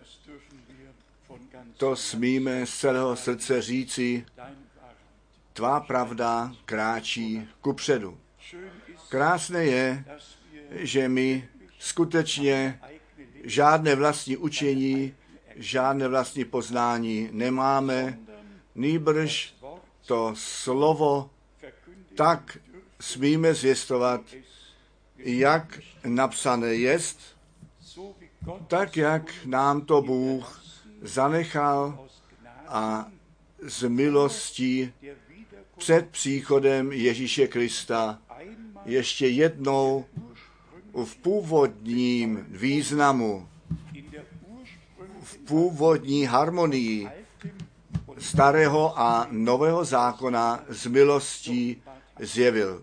To smíme z celého srdce říci, tvá pravda kráčí kupředu. Krásné je, že my skutečně žádné vlastní učení, žádné vlastní poznání nemáme, nýbrž to slovo tak smíme zvěstovat, jak napsané jest, tak jak nám to Bůh zanechal a z milostí před příchodem Ježíše Krista ještě jednou v původním významu, v původní harmonii starého a nového zákona z milostí zjevil.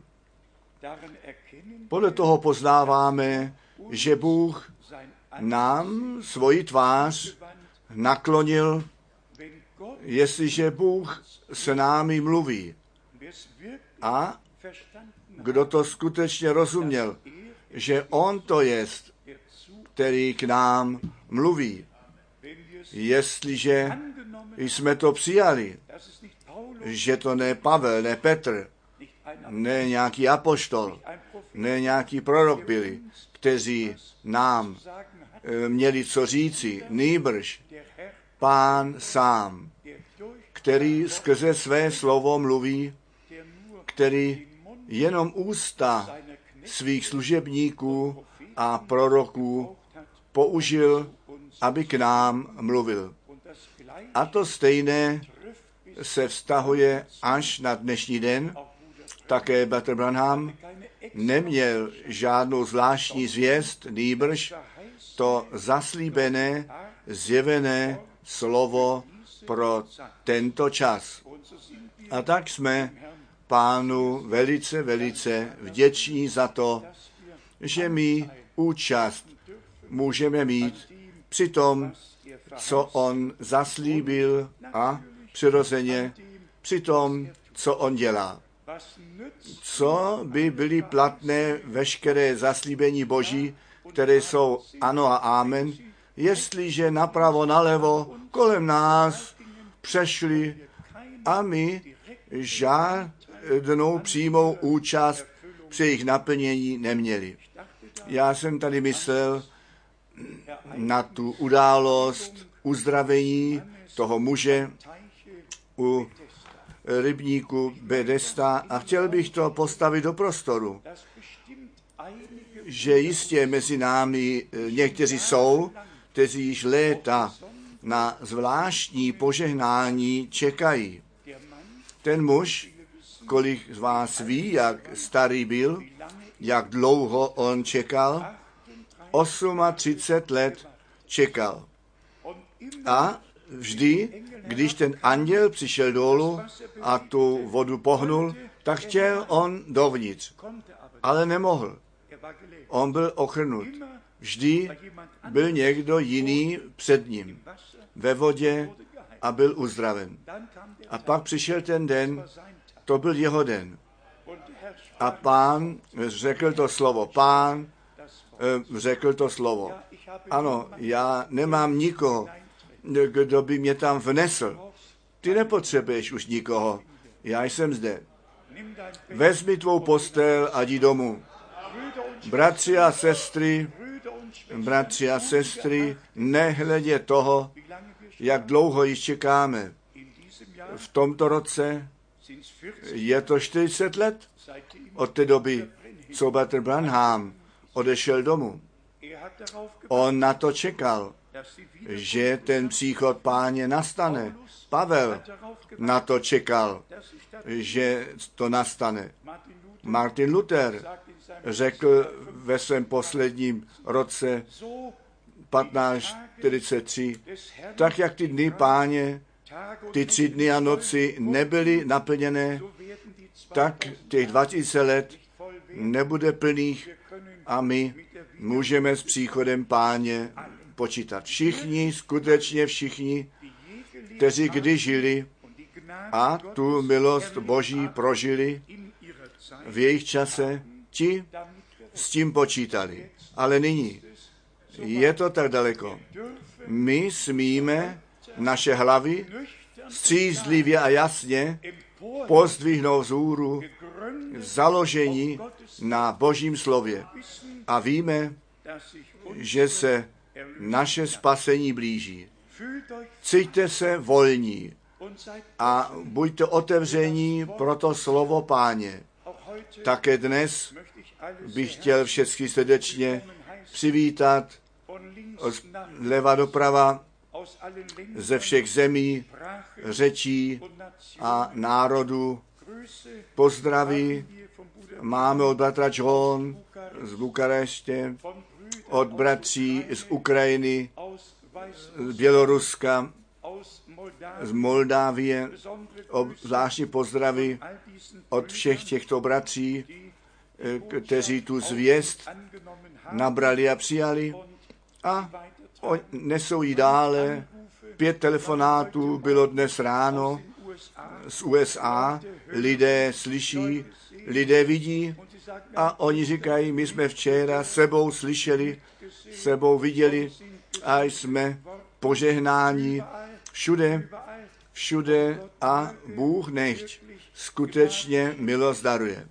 Podle toho poznáváme, že Bůh nám svoji tvář naklonil, jestliže Bůh s námi mluví. A kdo to skutečně rozuměl, že on to jest, který k nám mluví. Jestliže jsme to přijali, že to ne Pavel, ne Petr, ne nějaký apoštol, ne nějaký prorok byli, kteří nám měli co říci, nýbrž Pán sám, který skrze své slovo mluví, který jenom ústa svých služebníků a proroků použil, aby k nám mluvil. A to stejné se vztahuje až na dnešní den. Také bratr Branham neměl žádnou zvláštní zvěst, nýbrž to zaslíbené, zjevené slovo pro tento čas. A tak jsme Pánu velice, velice vděční za to, že my účast můžeme mít při tom, co on zaslíbil a přirozeně při tom, co on dělá. Co by byly platné veškeré zaslíbení Boží, které jsou ano a amen, jestliže napravo, nalevo, kolem nás přešli a my žádnou přímou účast při jejich naplnění neměli. Já jsem tady myslel na tu událost uzdravení toho muže u rybníku Bedesta a chtěl bych to postavit do prostoru, že jistě mezi námi někteří jsou, kteří již léta na zvláštní požehnání čekají. Ten muž, kolik z vás ví, jak starý byl, jak dlouho on čekal, 38 let čekal. A vždy, když ten anděl přišel dolů a tu vodu pohnul, tak chtěl on dovnitř, ale nemohl. On byl ochrnut. Vždy byl někdo jiný před ním ve vodě a byl uzdraven. A pak přišel ten den, to byl jeho den. A Pán řekl to slovo. Pán řekl to slovo. Ano, já nemám nikoho, kdo by mě tam vnesl. Ty nepotřebuješ už nikoho. Já jsem zde. Vezmi tvou postel a jdi domů. Bratři a sestry, nehledě toho, jak dlouho již čekáme. V tomto roce je to 40 let od té doby, co bratr Branham odešel domů. On na to čekal, že ten příchod Páně nastane. Pavel na to čekal, že to nastane. Martin Luther řekl ve svém posledním roce 1543, tak jak ty dny Páně, ty 3 dny a noci nebyly naplněné, tak těch 2000 let nebude plných a my můžeme s příchodem Páně počítat. Všichni, skutečně všichni, kteří kdy žili a tu milost Boží prožili v jejich čase, ti s tím počítali. Ale nyní Je to tak daleko. My smíme naše hlavy střízlivě a jasně pozdvihnout vzhůru založení na Božím slově. A víme, že se naše spasení blíží. Cíťte se volní a buďte otevření pro to slovo Páně. Také dnes bych chtěl všechny srdečně přivítat zleva doprava ze všech zemí, řečí a národů. Pozdraví máme od bratra John z Bukareště, od bratří z Ukrajiny, z Běloruska, z Moldávie, zvláštní pozdraví od všech těchto bratří, kteří tu zvěst nabrali a přijali a nesou ji dále. 5 telefonátů bylo dnes ráno z USA, lidé slyší, lidé vidí a oni říkají, my jsme včera sebou slyšeli, sebou viděli a jsme požehnáni všude a Bůh nechť skutečně milost daruje.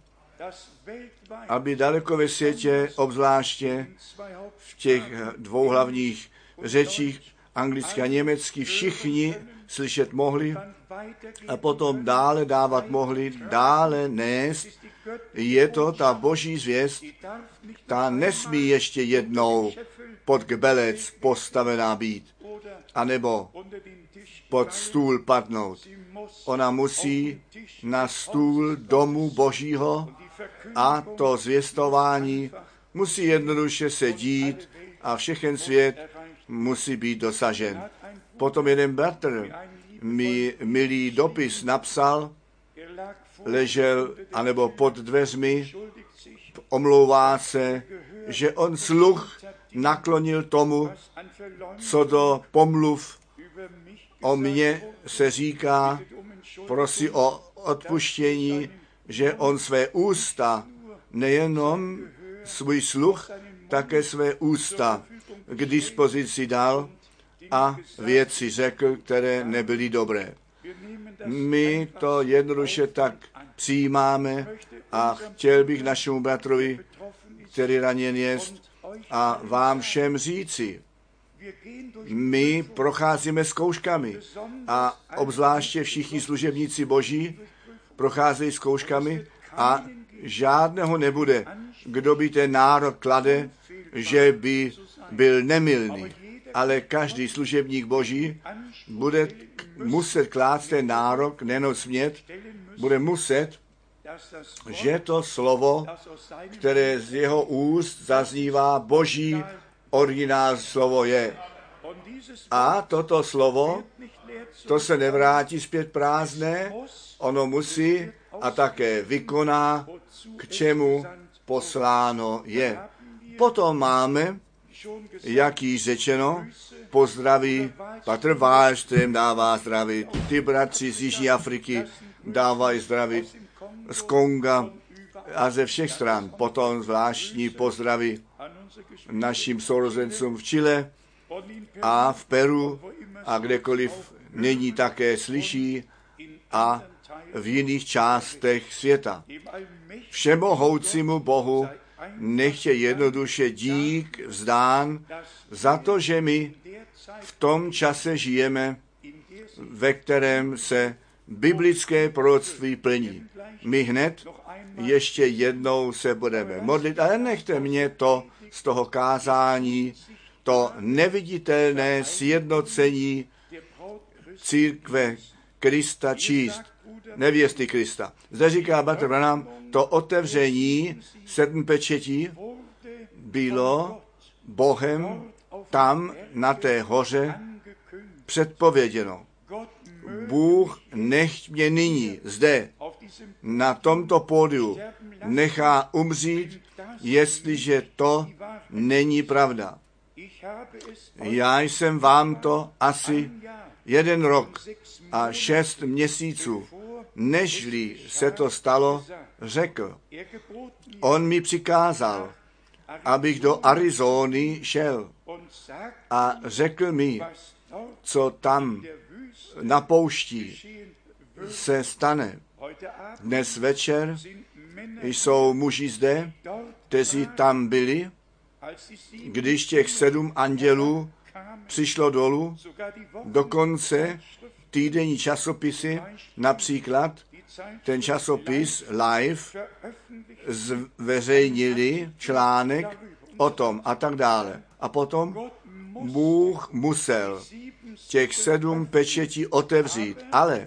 Aby daleko ve světě, obzvláště v těch 2 hlavních řečích, anglicky a německy, všichni slyšet mohli a potom dále dávat mohli, dále nést. Je to ta boží zvěst, ta nesmí ještě jednou pod kbelec postavená být, anebo pod stůl padnout. Ona musí na stůl domu Božího a to zvěstování musí jednoduše se dít a všechen svět musí být dosažen. Potom jeden bratr mi milý dopis napsal, ležel anebo pod dveřmi, omlouvá se, že on sluch naklonil tomu, co do pomluv o mně se říká, prosí o odpuštění, že on své ústa, nejenom svůj sluch, také své ústa k dispozici dal a věci řekl, které nebyly dobré. My to jednoduše tak přijímáme a chtěl bych našemu bratrovi, který raněn jest, a vám všem říci, my procházíme zkouškami a obzvláště všichni služebníci Boží procházejí zkouškami a žádného nebude, kdo by ten nárok klade, že by byl nemilný. Ale každý služebník Boží bude muset klást ten nárok, nejenom smět, bude muset, že to slovo, které z jeho úst zaznívá, Boží originální slovo je. A toto slovo, to se nevrátí zpět prázdné, ono musí a také vykoná, k čemu posláno je. Potom máme, jak již řečeno, pozdraví, Patr Wallström dává zdravit, ty bratři z Jižní Afriky dávají zdravit, z Konga a ze všech stran. Potom zvláštní pozdraví našim sourozencům v Chile a v Peru a kdekoliv nyní také slyší a v jiných částech světa. Všemohoucímu Bohu nechtě jednoduše dík vzdán za to, že my v tom čase žijeme, ve kterém se biblické proroctví plní. My hned ještě jednou se budeme modlit, ale nechte mě to z toho kázání, to neviditelné sjednocení církve Krista číst, nevěsty Krista. Zde říká bratr Branham, to otevření 7 pečetí bylo Bohem tam na té hoře předpověděno. Bůh nechť mě nyní zde na tomto pódiu nechá umřít, jestliže to není pravda. Já jsem vám to asi 1 rok a 6 měsíců, nežli se to stalo, řekl. On mi přikázal, abych do Arizony šel. A řekl mi, co tam na poušti se stane. Dnes večer jsou muži zde, kteří tam byli, když těch 7 andělů přišlo dolů, dokonce týdenní časopisy, například ten časopis Life, zveřejnili článek o tom a tak dále. A potom Bůh musel těch 7 pečetí otevřít, ale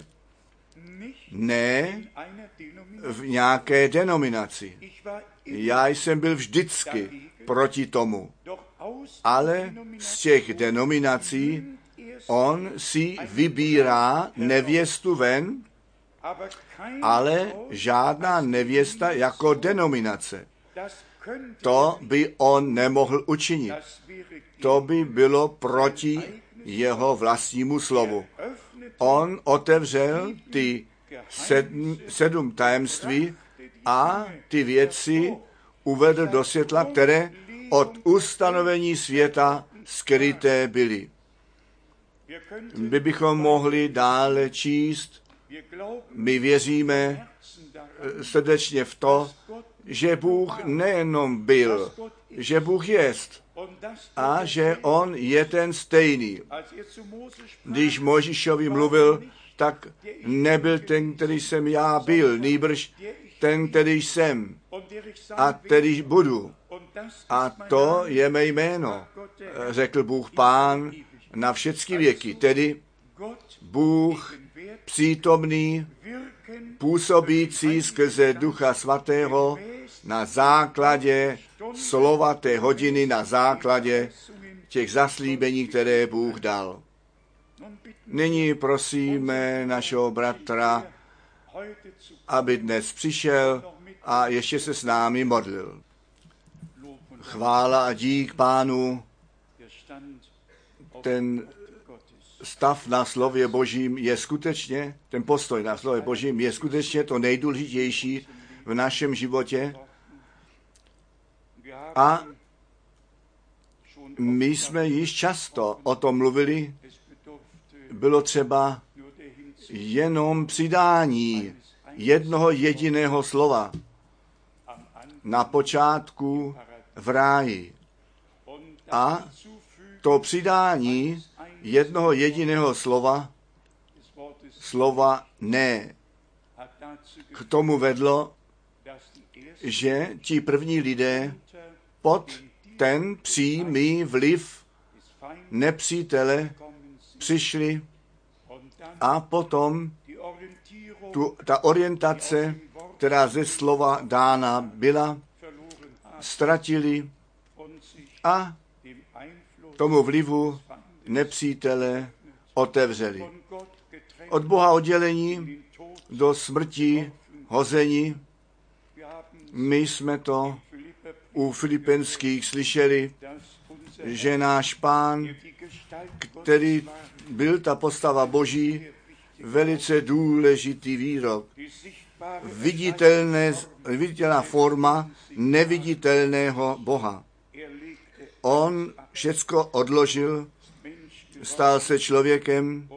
ne v nějaké denominaci. Já jsem byl vždycky proti tomu. Ale z těch denominací on si vybírá nevěstu ven, ale žádná nevěsta jako denominace. To by on nemohl učinit. To by bylo proti jeho vlastnímu slovu. On otevřel ty 7 tajemství a ty věci uvedl do světla, které od ustanovení světa skryté byly. My bychom mohli dále číst. My věříme srdečně v to, že Bůh nejenom byl, že Bůh jest a že on je ten stejný. Když Mojžíšovi mluvil, tak nebyl ten, který jsem já byl, nýbrž ten, který jsem a který budu. A to je mé jméno, řekl Bůh Pán na všechny věky, tedy Bůh přítomný, působící skrze Ducha Svatého na základě slova té hodiny, na základě těch zaslíbení, které Bůh dal. Nyní prosíme našeho bratra, aby dnes přišel a ještě se s námi modlil. Chvála a dík Pánu, ten stav na slově Božím je skutečně, ten postoj na slově Božím je skutečně to nejdůležitější v našem životě. A my jsme již často o tom mluvili, bylo třeba jenom přidání jednoho jediného slova na počátku v ráji. A to přidání jednoho jediného slova ne, k tomu vedlo, že ti první lidé pod ten přímý vliv nepřítele přišli a potom ta orientace, která ze slova dána byla, ztratili a tomu vlivu nepřítele otevřeli. Od Boha oddělení do smrti hození. My jsme to u Filipenských slyšeli, že náš Pán, který byl ta postava Boží, velice důležitý výrok. Viditelná forma neviditelného Boha. On všecko odložil, stal se člověkem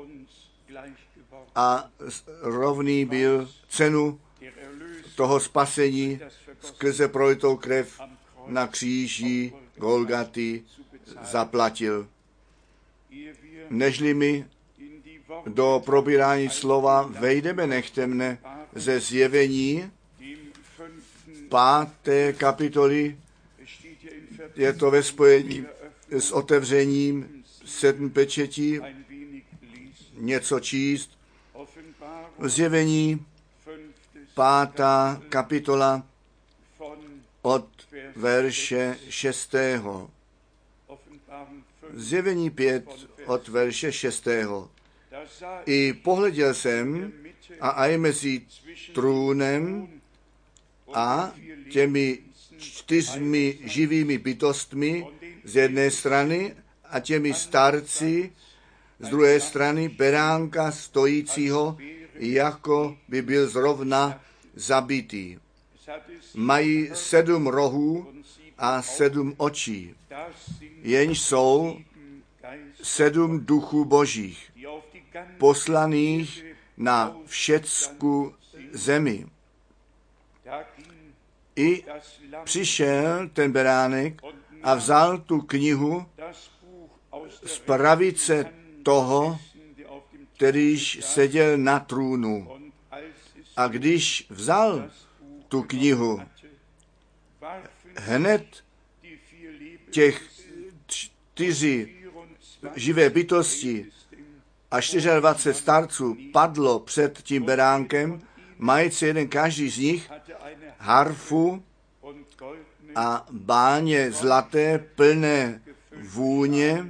a rovný byl cenu toho spasení skrze prolitou krev na kříži Golgaty zaplatil. Nežli my do probírání slova vejdeme, nechte mne ze Zjevení 5. kapitoly, je to ve spojení s otevřením 7 pečetí, něco číst. Zjevení 5. kapitola od verše 6. Zjevení 5 od verše 6. I pohleděl jsem a aj mezi trůnem a těmi 4 živými bytostmi z jedné strany a těmi starci z druhé strany beránka stojícího, jako by byl zrovna zabitý. Mají 7 rohů a 7 očí, jenž jsou 7 duchů božích, poslaných na všecku zemi. I přišel ten beránek a vzal tu knihu z pravice toho, kterýž seděl na trůnu. A když vzal tu knihu, hned těch 4 živé bytosti a 24 starců padlo před tím beránkem, mající jeden každý z nich harfu a báně zlaté plné vůně,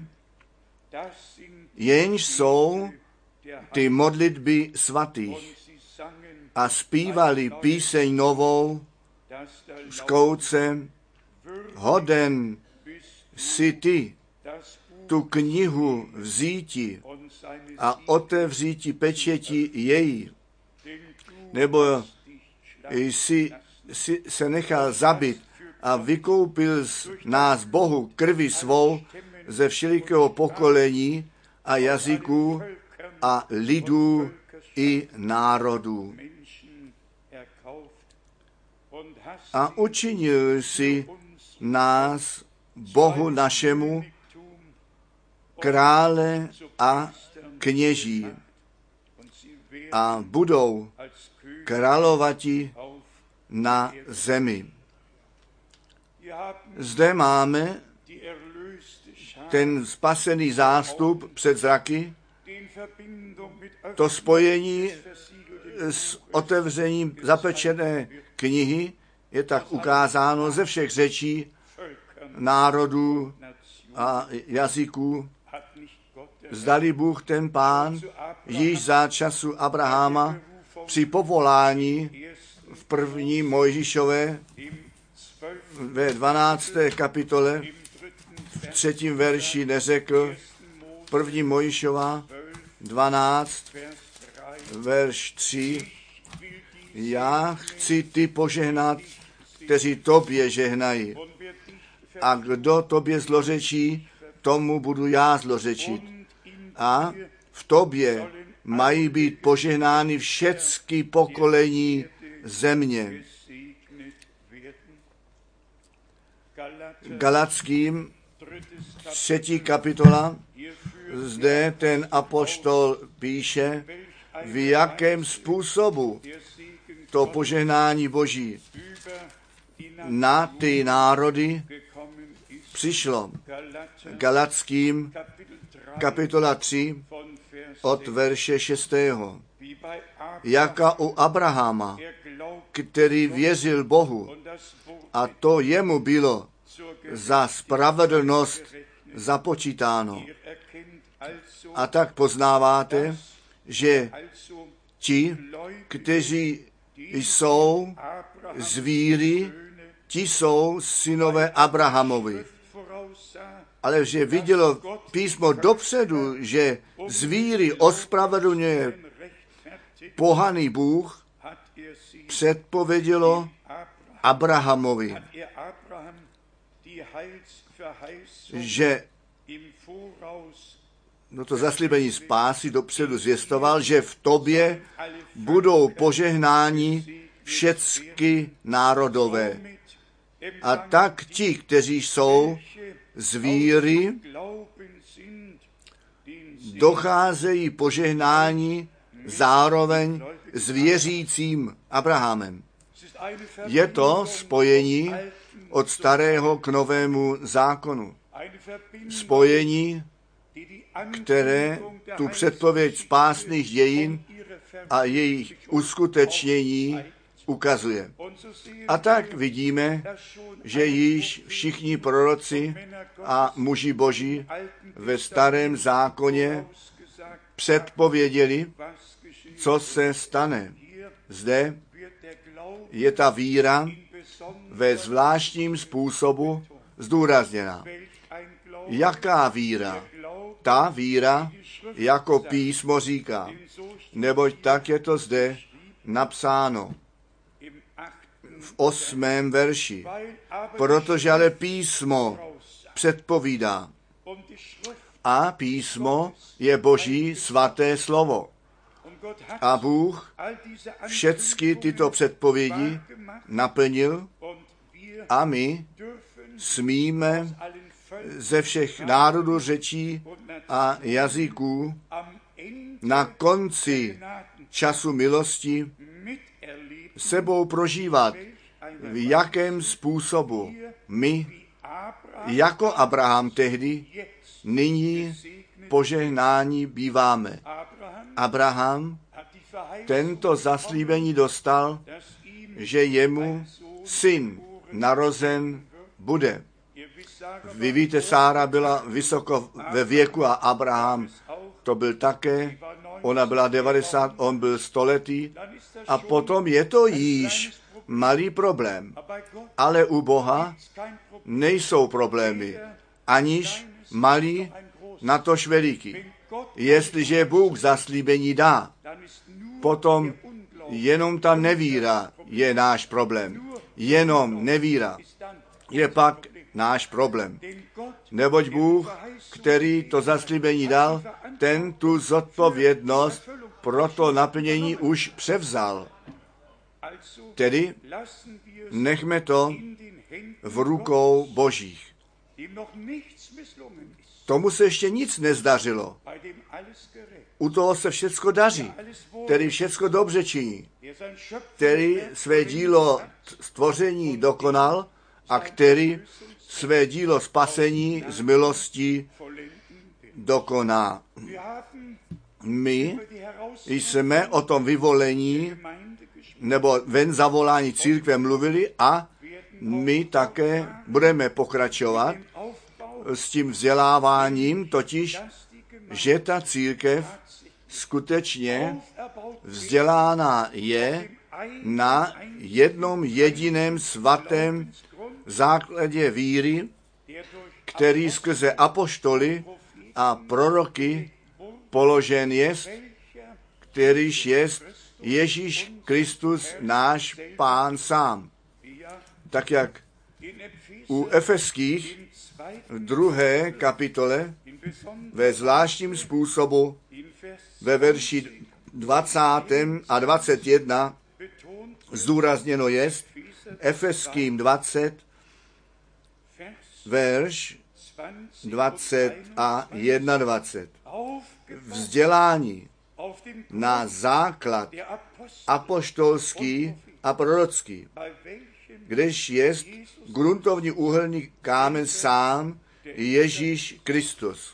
jenž jsou ty modlitby svatých. A zpívali píseň novou s koucem: hoden si ty tu knihu vzíti a otevříti pečeti její, nebo jsi se nechal zabit a vykoupil z nás Bohu krvi svou ze všelikého pokolení a jazyků a lidů i národů. A učinil si nás Bohu našemu krále a kněží a budou královati na zemi. Zde máme ten spasený zástup před zraky, to spojení s otevřením zapečené knihy je tak ukázáno ze všech řečí, národů a jazyků. Zdali Bůh ten Pán již za času Abrahama při povolání v 1. Mojžíšové ve 12. kapitole v 3. verši neřekl, 1. Mojžíšova 12, verš 3, já chci ty požehnat, kteří tobě žehnají. A kdo tobě zlořečí, tomu budu já zlořečit. A v tobě mají být požehnány všechny pokolení země. Galatským 3. kapitola, zde ten apoštol píše, v jakém způsobu to požehnání Boží na ty národy přišlo. Galatským kapitola 3 od verše 6. Jaka u Abrahama, který věřil Bohu, a to jemu bylo za spravedlnost započítáno. A tak poznáváte, že ti, kteří jsou z víry, ti jsou synové Abrahamovi. Ale že vidělo písmo dopředu, že z víry ospravedlňuje pohaný Bůh, předpovědělo Abrahamovi, že to zaslíbení spásy dopředu zvěstoval, že v tobě budou požehnáni všechny národové. A tak ti, kteří jsou z víry, docházejí požehnání zároveň s věřícím Abrahamem. Je to spojení od starého k novému zákonu. Spojení, které tu předpověď spásných dějin a jejich uskutečnění ukazuje. A tak vidíme, že již všichni proroci a muži Boží ve starém zákoně předpověděli, co se stane. Zde je ta víra ve zvláštním způsobu zdůrazněna. Jaká víra? Ta víra, jako písmo říká, neboť tak je to zde napsáno. v 8. verši. Protože ale písmo předpovídá. A písmo je Boží svaté slovo. A Bůh všechny tyto předpovědi naplnil a my smíme ze všech národů, řečí a jazyků na konci času milosti sebou prožívat, v jakém způsobu my, jako Abraham tehdy, nyní požehnání býváme. Abraham tento zaslíbení dostal, že jemu syn narozen bude. Vy víte, Sára byla vysoko ve věku a Abraham to byl také. Ona byla 90, on byl 100 letý. A potom je to již malý problém. Ale u Boha nejsou problémy. Aniž malý, natož veliký. Jestliže Bůh zaslíbení dá, potom jenom ta nevíra je náš problém. Jenom nevíra je pak náš problém. Neboť Bůh, který to zaslíbení dal, ten tu zodpovědnost pro to naplnění už převzal. Tedy nechme to v rukou Božích. Tomu se ještě nic nezdařilo. U toho se všecko daří, který všecko dobře činí, který své dílo stvoření dokonal a který své dílo spasení z milosti dokoná. My jsme o tom vyvolení nebo ven zavolání církve mluvili a my také budeme pokračovat s tím vzděláváním, totiž, že ta církev skutečně vzdělána je na jednom jediném svatém základě víry, který skrze apoštoly a proroky položen jest, kterýž jest Ježíš Kristus, náš Pán sám. Tak jak u Efeských v 2. kapitole ve zvláštním způsobu ve verši 20. a 21 zdůrazněno jest, Efeským 20, verš 20 a 21. Vzdělání na základ apoštolský a prorocký, kdež jest gruntovní úhelný kámen sám Ježíš Kristus.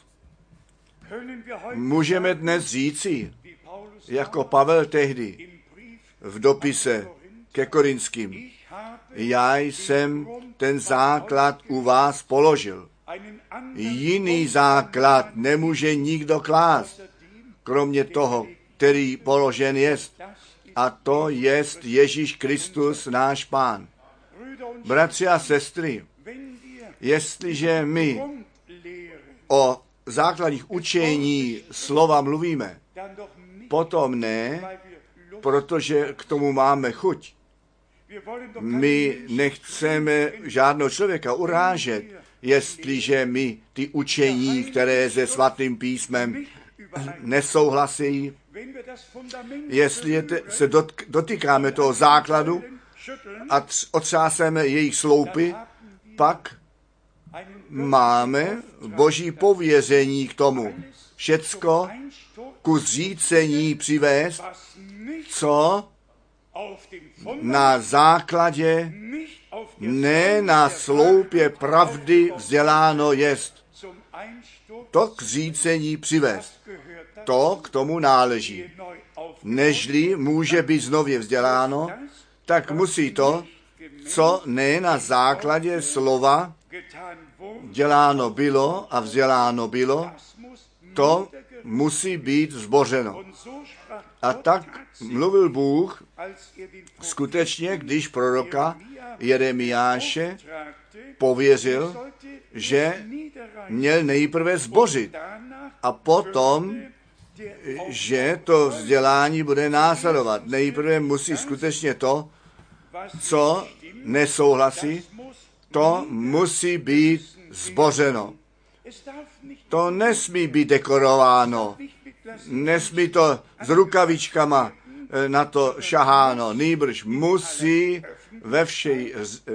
Můžeme dnes říci, jako Pavel tehdy v dopise ke Korinským, já jsem ten základ u vás položil. Jiný základ nemůže nikdo klást, kromě toho, který položen jest. A to jest Ježíš Kristus, náš Pán. Bratři a sestry, jestliže my o základních učení slova mluvíme, potom ne, protože k tomu máme chuť. My nechceme žádného člověka urážet, jestliže my ty učení, které se svatým písmem nesouhlasí, jestli se dotýkáme toho základu a otřáseme jejich sloupy, pak máme Boží pověření k tomu. Všecko ku zřícení přivést, co na základě, ne na sloupě pravdy vzděláno jest. To k zřícení přivést. To k tomu náleží. Nežli může být znově vzděláno, tak musí to, co ne na základě slova děláno bylo a vzděláno bylo, to musí být zbořeno. A tak mluvil Bůh skutečně, když proroka Jeremiáše pověřil, že měl nejprve zbořit a potom, že to vzdělání bude následovat. Nejprve musí skutečně to, co nesouhlasí, to musí být zbořeno. To nesmí být dekorováno, nesmí to s rukavičkama na to šaháno, nýbrž musí ve všej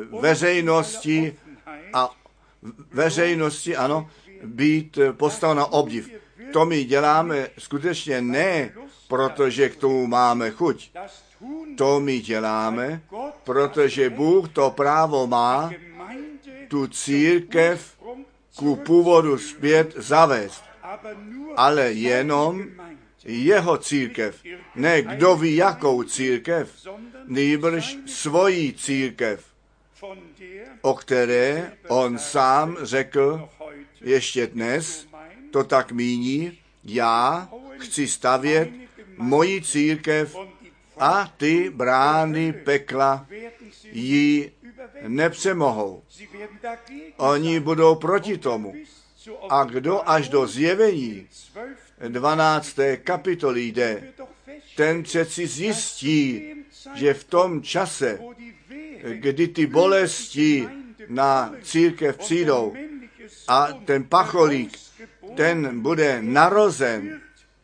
veřejnosti, ano, být postaveno obdiv. To my děláme skutečně ne, protože k tomu máme chuť. To my děláme, protože Bůh to právo má tu církev ku původu zpět zavést. Ale jenom jeho církev, ne kdo ví jakou církev, nýbrž svojí církev, o které on sám řekl ještě dnes, to tak míní, já chci stavět moji církev a ty brány pekla ji nepřemohou. Oni budou proti tomu. A kdo až do Zjevení 12. kapitoly jde, ten přeci zjistí, že v tom čase, kdy ty bolesti na církev přijdou a ten pacholík, ten bude narozen,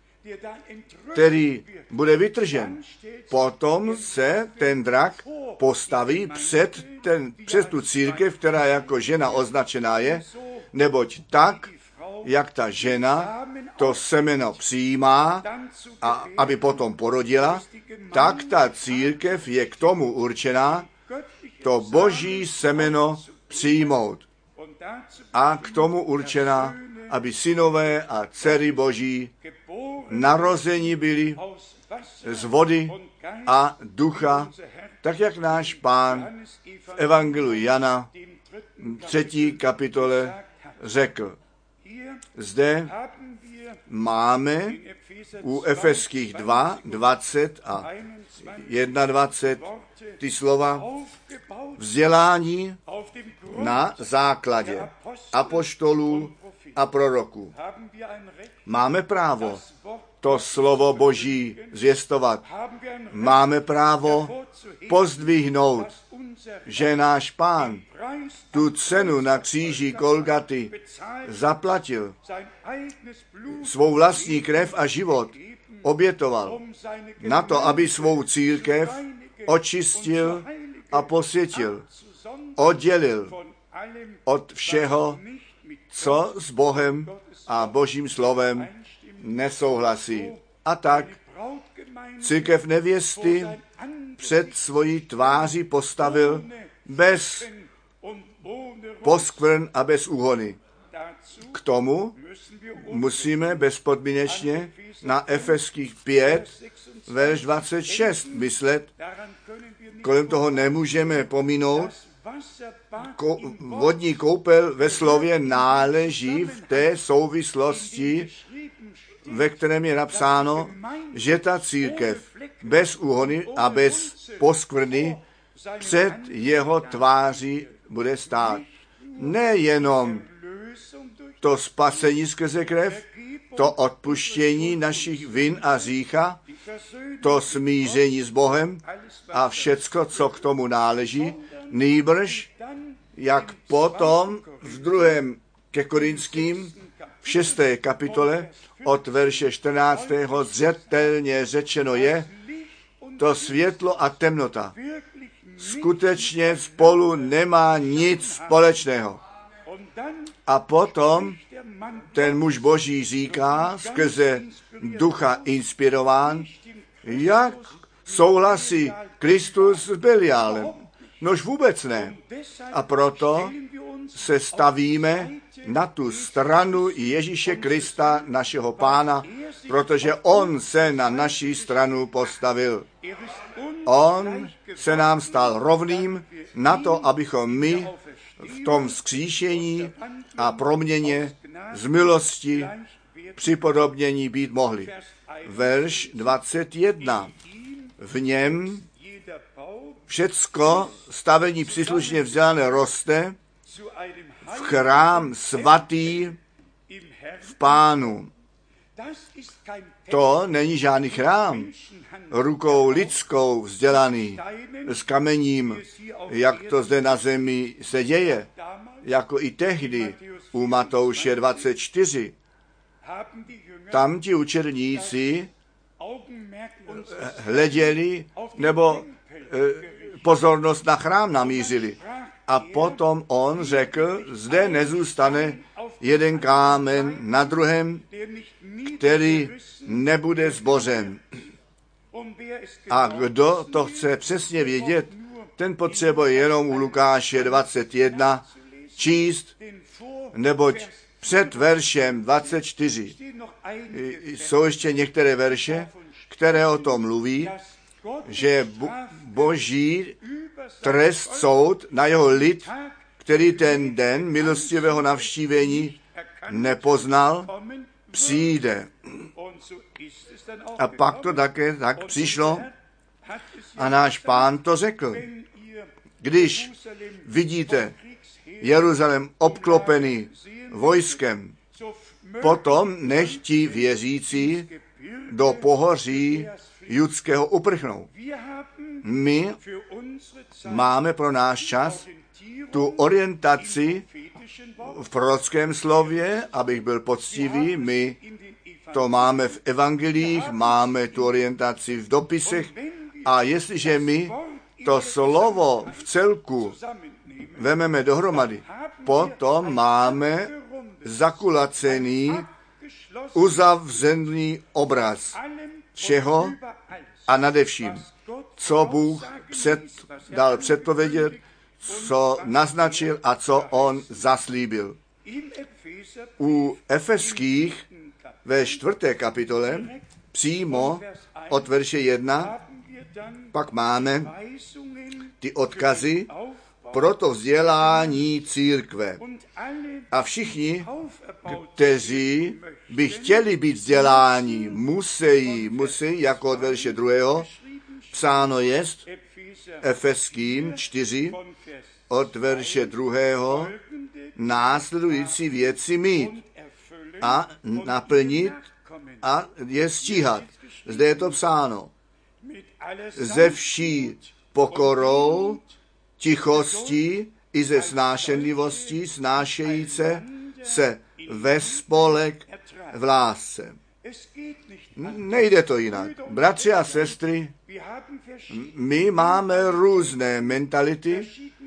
který bude vytržen. Potom se ten drak postaví před tu církev, která jako žena označená je, neboť tak, jak ta žena to semeno přijímá, a aby potom porodila, tak ta církev je k tomu určená, to boží semeno přijmout. A k tomu určená, aby synové a dcery boží narození byli z vody a ducha, tak jak náš Pán v Evangeliu Jana 3. kapitole řekl. Zde máme u Efeských 2, 20 a 21 ty slova vzdělání na základě apoštolů a proroků. Máme právo to slovo Boží zvěstovat. Máme právo pozdvihnout, že náš Pán tu cenu na kříži Golgaty zaplatil. Svou vlastní krev a život obětoval na to, aby svou církev očistil a posvětil, oddělil od všeho, co s Bohem a Božím slovem nesouhlasí. A tak církev nevěsty před svojí tváří postavil bez poskvrn a bez úhony. K tomu musíme bezpodmínečně na Efeských 5, verš 26 myslet. Kolem toho nemůžeme pominout. Vodní koupel ve slově náleží v té souvislosti, ve kterém je napsáno, že ta církev bez úhony a bez poskvrny před jeho tváří bude stát. Nejenom to spasení skrze krev, to odpuštění našich vin a hřícha, to smíření s Bohem a všecko, co k tomu náleží, nýbrž, jak potom v 2. ke Korinským v 6. kapitole od verše 14. zřetelně řečeno je, to světlo a temnota skutečně spolu nemá nic společného. A potom ten muž Boží říká, skrze ducha inspirován, jak souhlasí Kristus s Beliálem. Nož vůbec ne. A proto se stavíme na tu stranu Ježíše Krista, našeho Pána, protože on se na naší stranu postavil. On se nám stal rovným na to, abychom my v tom vzkříšení a proměně z milosti připodobnění být mohli. Verš 21. V něm všecko stavení příslušně vzdělané roste v chrám svatý v Pánu. To není žádný chrám, rukou lidskou vzdělaný, s kamením, jak to zde na zemi se děje, jako i tehdy u Matouše 24. Tam ti učedníci hleděli nebo pozornost na chrám namířili. A potom on řekl, zde nezůstane jeden kámen na druhém, který nebude zbořen. A kdo to chce přesně vědět, ten potřebuje jenom u Lukáše 21 číst, neboť před veršem 24 jsou ještě některé verše, které o tom mluví, že boží trest, soud na jeho lid, který ten den milostivého navštívení nepoznal, přijde. A pak to také tak přišlo a náš Pán to řekl. Když vidíte Jeruzalém obklopený vojskem, potom nech ti věřící do pohoří judského uprchnou. My máme pro náš čas tu orientaci v prorockém slově, abych byl poctivý, my to máme v evangelích, máme tu orientaci v dopisech a jestliže my to slovo v celku vememe dohromady, potom máme zakulacený, uzavřený obraz všeho a nadevším, co Bůh dal předpovědět, co naznačil a co on zaslíbil. U Efeských ve 4. kapitole přímo od verše 1 pak máme ty odkazy pro to vzdělání církve. A všichni, kteří by chtěli být vzděláni, musí, jako od verše 2. psáno jest Efeským 4 od verše 2. následující věci mít a naplnit a je stíhat. Zde je to psáno. Ze vší pokorou, tichostí i ze snášenlivostí snášejíce se ve spolek v lásce. Nejde to jinak. Bratři a sestry, my máme různé mentality,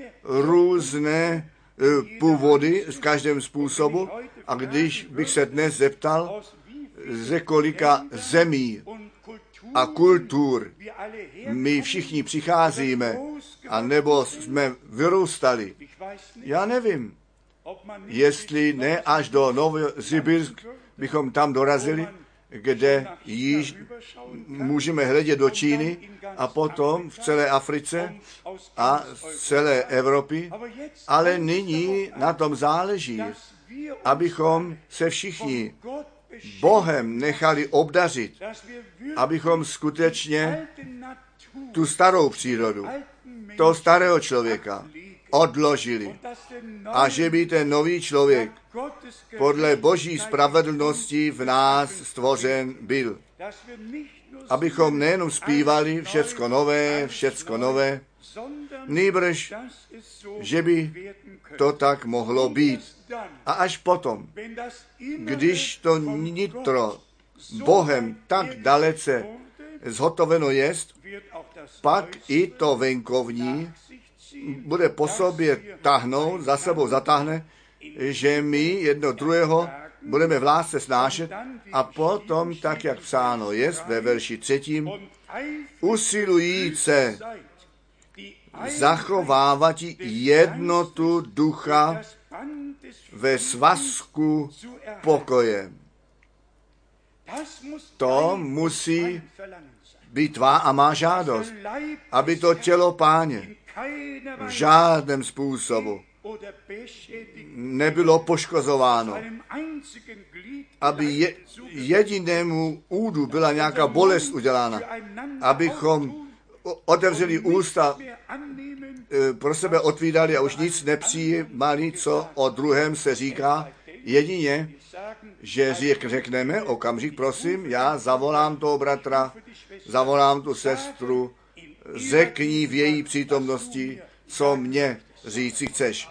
různé původy v každém způsobu a když bych se dnes zeptal, ze kolika zemí a kultur my všichni přicházíme, a nebo jsme vyrůstali. Já nevím, jestli ne až do Novosibirsk bychom tam dorazili, kde již můžeme hledět do Číny a potom v celé Africe a v celé Evropě, ale nyní na tom záleží, abychom se všichni Bohem nechali obdařit, abychom skutečně tu starou přírodu, toho starého člověka odložili a že by ten nový člověk podle Boží spravedlnosti v nás stvořen byl. Abychom nejenom zpívali všecko nové, nýbrž, že by to tak mohlo být. A až potom, když to nitro Bohem tak dalece zhotoveno jest, pak i to venkovní bude po sobě tahnout, za sebou zatáhne, že my jedno druhého budeme v lásce snášet a potom, tak jak psáno jest ve verši 3, usilujíce zachovávat jednotu ducha ve svazku pokoje. To musí být tvá a má žádost, aby to tělo Páně v žádném způsobu nebylo poškozováno, aby jedinému údu byla nějaká bolest udělána, abychom otevřeli ústa, pro sebe otvírali a už nic nepřijímali, co o druhém se říká, Jedině, že řekneme, okamžik prosím, já zavolám toho bratra, zavolám tu sestru, řekni v její přítomnosti, co mě říci chceš.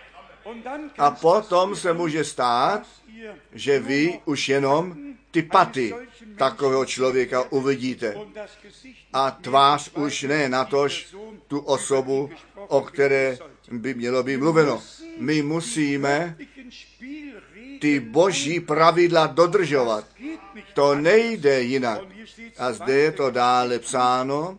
A potom se může stát, že vy už jenom ty paty takového člověka uvidíte. A tvář už ne natož tu osobu, o které by mělo být mluveno. My musíme ty boží pravidla dodržovat. To nejde jinak. A zde je to dále psáno,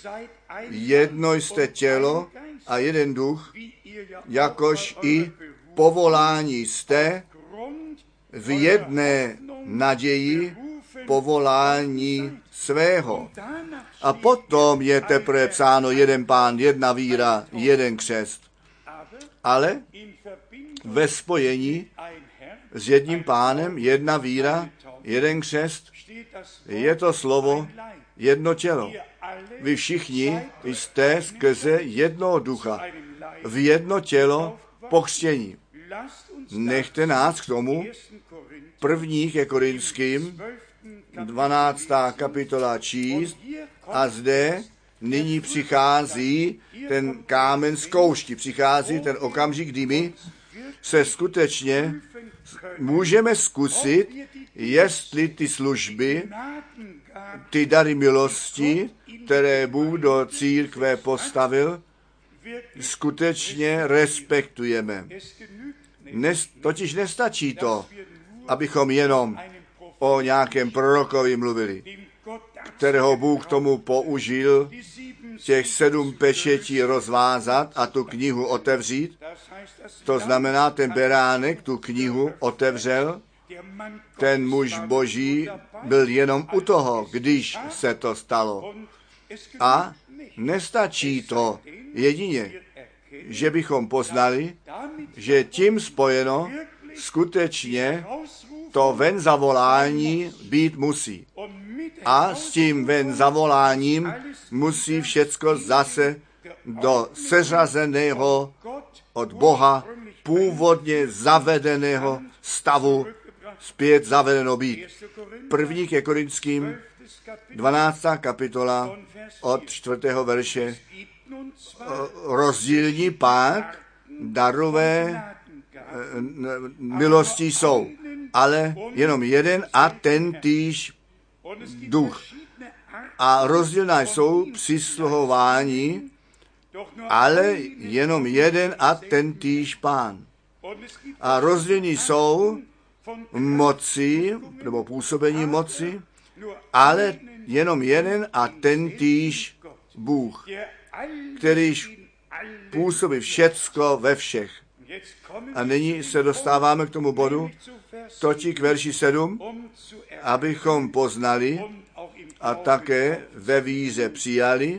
jedno jste tělo a jeden duch, jakož i povolání jste v jedné naději povolání svého. A potom je teprve psáno jeden pán, jedna víra, jeden křest. Ale ve spojení s jedním pánem, jedna víra, jeden křest, je to slovo jedno tělo. Vy všichni jste skrze jednoho ducha v jedno tělo pokřtění. Nechte nás k tomu 1. ke Korinským 12. kapitola číst a zde nyní přichází ten kámen zkoušky, přichází ten okamžik, kdy my se skutečně můžeme zkusit, jestli ty služby, ty dary milosti, které Bůh do církve postavil, skutečně respektujeme. Totiž nestačí to, abychom jenom o nějakém prorokovi mluvili, kterého Bůh tomu použil těch 7 pečetí rozvázat a tu knihu otevřít. To znamená, ten beránek tu knihu otevřel, ten muž boží byl jenom u toho, když se to stalo. A nestačí to jedině, že bychom poznali, že tím spojeno skutečně to ven zavolání být musí. A s tím ven zavoláním musí všecko zase do seřazeného od Boha původně zavedeného stavu zpět zavedeno být. 1. ke Korinským 12. kapitola od 4. verše. Rozdílní pak darové milosti jsou, ale jenom jeden a ten týž duch. A rozdílná jsou přisluhování, ale jenom jeden a ten týž pán. A rozdílní jsou moci, nebo působení moci, ale jenom jeden a ten týž Bůh, kterýž působí všecko ve všech. A nyní se dostáváme k tomu bodu, totiž k verši 7, abychom poznali a také ve víře přijali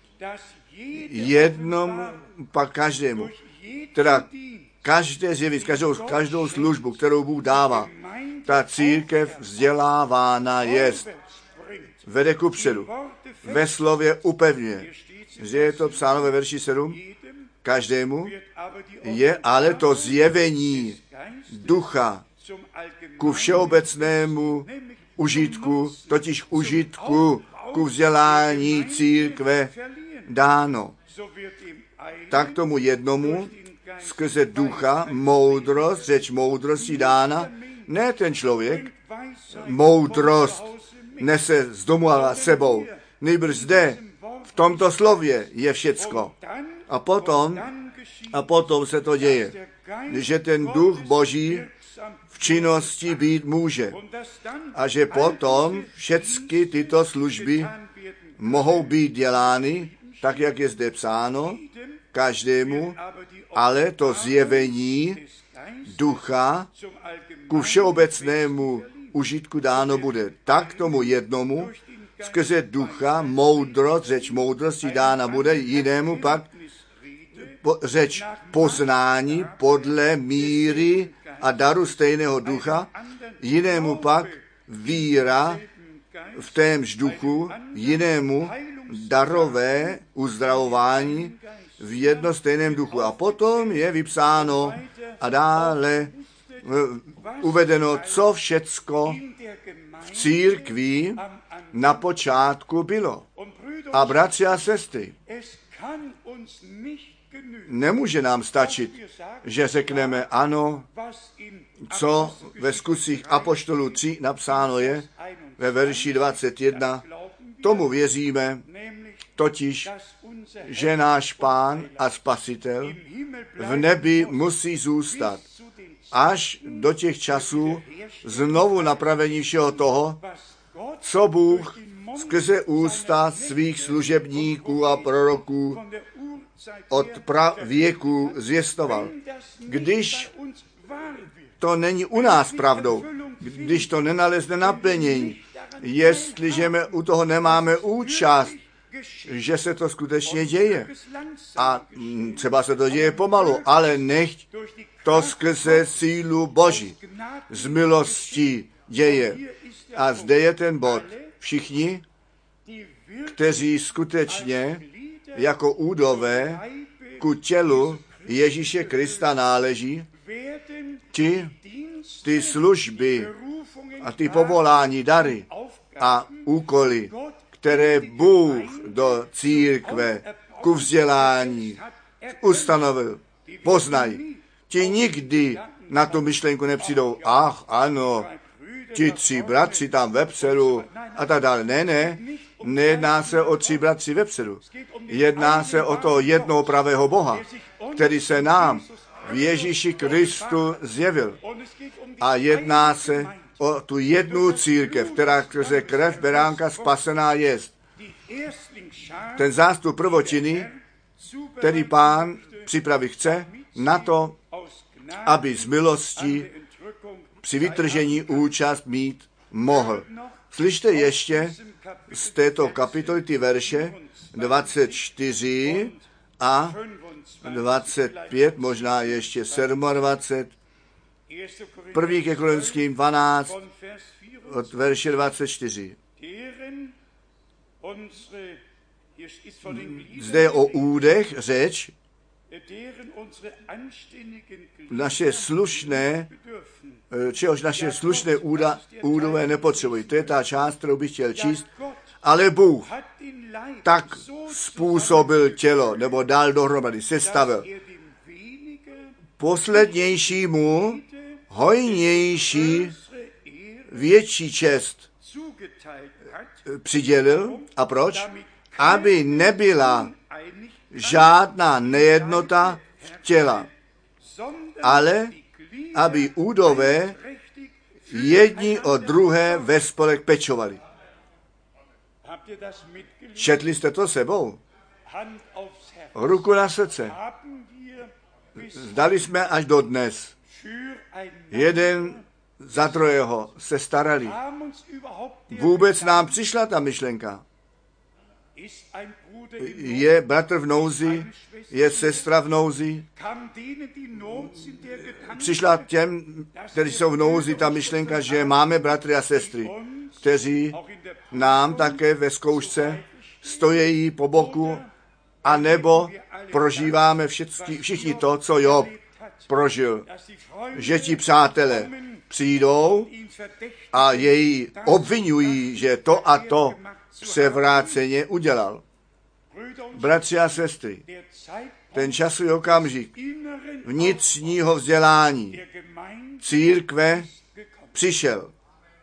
jednom pak každému. Teda každé zjevit, každou službu, kterou Bůh dává, ta církev vzdělávána jest. Vede kupředu. Ve slově upevňuje. Že je to psáno ve verši 7. Každému je ale to zjevení ducha ku všeobecnému užitku, totiž užitku ku vzdělání církve dáno. Tak tomu jednomu skrze ducha moudrost, řeč moudrosti dána, ne ten člověk, moudrost nese z domu a sebou, nejbrž zde, v tomto slově je všecko. A potom se to děje, že ten duch Boží v činnosti být může. A že potom všechny tyto služby mohou být dělány, tak jak je zde psáno, každému, ale to zjevení ducha ku všeobecnému užitku dáno bude. Tak tomu jednomu skrze ducha moudrost, řeč moudrosti dána bude, jinému pak řeč poznání podle míry a daru stejného ducha, jinému pak víra v témž duchu, jinému darové uzdravování v jednostejném duchu. A potom je vypsáno a dále uvedeno, co všecko v církvi na počátku bylo. A bratři a sestry, nemůže nám stačit, že řekneme ano, co ve skutcích apoštolů 3 napsáno je, ve verši 21, tomu věříme, totiž, že náš Pán a Spasitel v nebi musí zůstat až do těch časů znovu napravení všeho toho, co Bůh skrze ústa svých služebníků a proroků od pravěku zvěstoval. Když to není u nás pravdou, když to nenalezne naplnění, jestliže my u toho nemáme účast, že se to skutečně děje. A třeba se to děje pomalu, ale nechť to skrze sílu Boží z milosti děje. A zde je ten bod. Všichni, kteří skutečně jako údové ku tělu Ježíše Krista náleží, ty služby a ty povolání, dary a úkoly, které Bůh do církve ku vzdělání ustanovil, poznají. Ti nikdy na tu myšlenku nepřijdou, ach ano, ti 3 bratři tam vepředu a tak dále. Ne, nejedná se o 3 bratři vepředu. Jedná se o toho jednoho pravého Boha, který se nám v Ježíši Kristu zjevil. A jedná se o tu jednu církev, která skrze krev beránka spasená jest. Ten zástup prvočiny, který Pán připravit chce na to, aby z milosti při vytržení účast mít mohl. Slyšte ještě z této kapitoly ty verše 24 a 25, možná ještě 27, 1. ke Korinským 12, od verše 24. Zde je o údech řeč, naše slušné, čehož naše slušné údové nepotřebují. To je ta část, kterou bych chtěl číst. Ale Bůh tak způsobil tělo, nebo dal dohromady, sestavil poslednějšímu hojnější větší čest přidělil. A proč? Aby nebyla žádná nejednota v těla, ale aby údové jedni o druhé ve spolek pečovali. Četli jste to sebou? Ruku na srdce. Zdali jsme až do dnes. Jeden za druhého se starali. Vůbec nám přišla ta myšlenka. Je bratr v nouzi, je sestra v nouzi. Přišla těm, kteří jsou v nouzi, ta myšlenka, že máme bratry a sestry, kteří nám také ve zkoušce stojí po boku, a nebo prožíváme všichni to, co Job prožil. Že ti přátelé přijdou a jej obvinují, že to a to převráceně udělal. Bratři a sestry, ten časový okamžik vnitřního vzdělání církve přišel.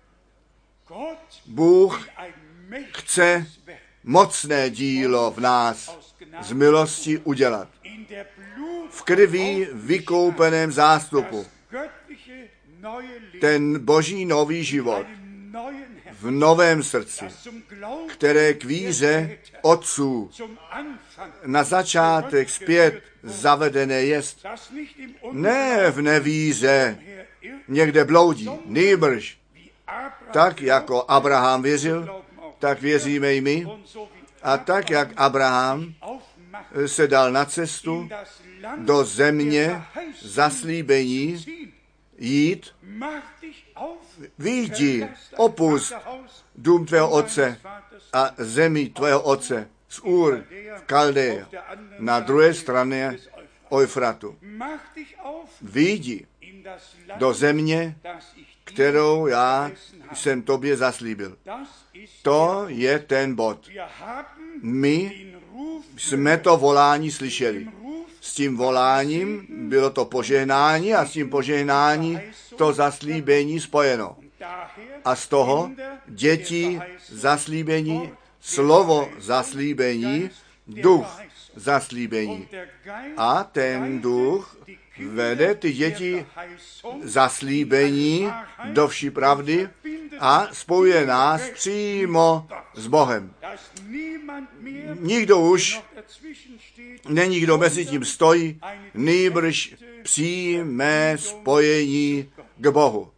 Bůh chce mocné dílo v nás z milosti udělat. V krví vykoupeném zástupu. Ten boží nový život v novém srdci, které k víře otců na začátek zpět zavedené jest. Ne v nevíře někde bloudí, nýbrž. Tak jako Abraham věřil, tak věříme i my. A tak jak Abraham se dal na cestu do země zaslíbení jít, vyjdi, opust dům tvého otce a zemi tvého otce z Ur v Kaldeje na druhé straně Eufratu. Vyjdi do země, kterou já jsem tobě zaslíbil. To je ten bod. My jsme to volání slyšeli. S tím voláním bylo to požehnání a s tím požehnání to zaslíbení spojeno. A z toho děti zaslíbení, slovo zaslíbení, duch zaslíbení. A ten duch vede ty děti zaslíbení do vší pravdy a spojuje nás přímo s Bohem. Nikdo už není, kdo mezi tím stojí, nýbrž přímé spojení k Bohu.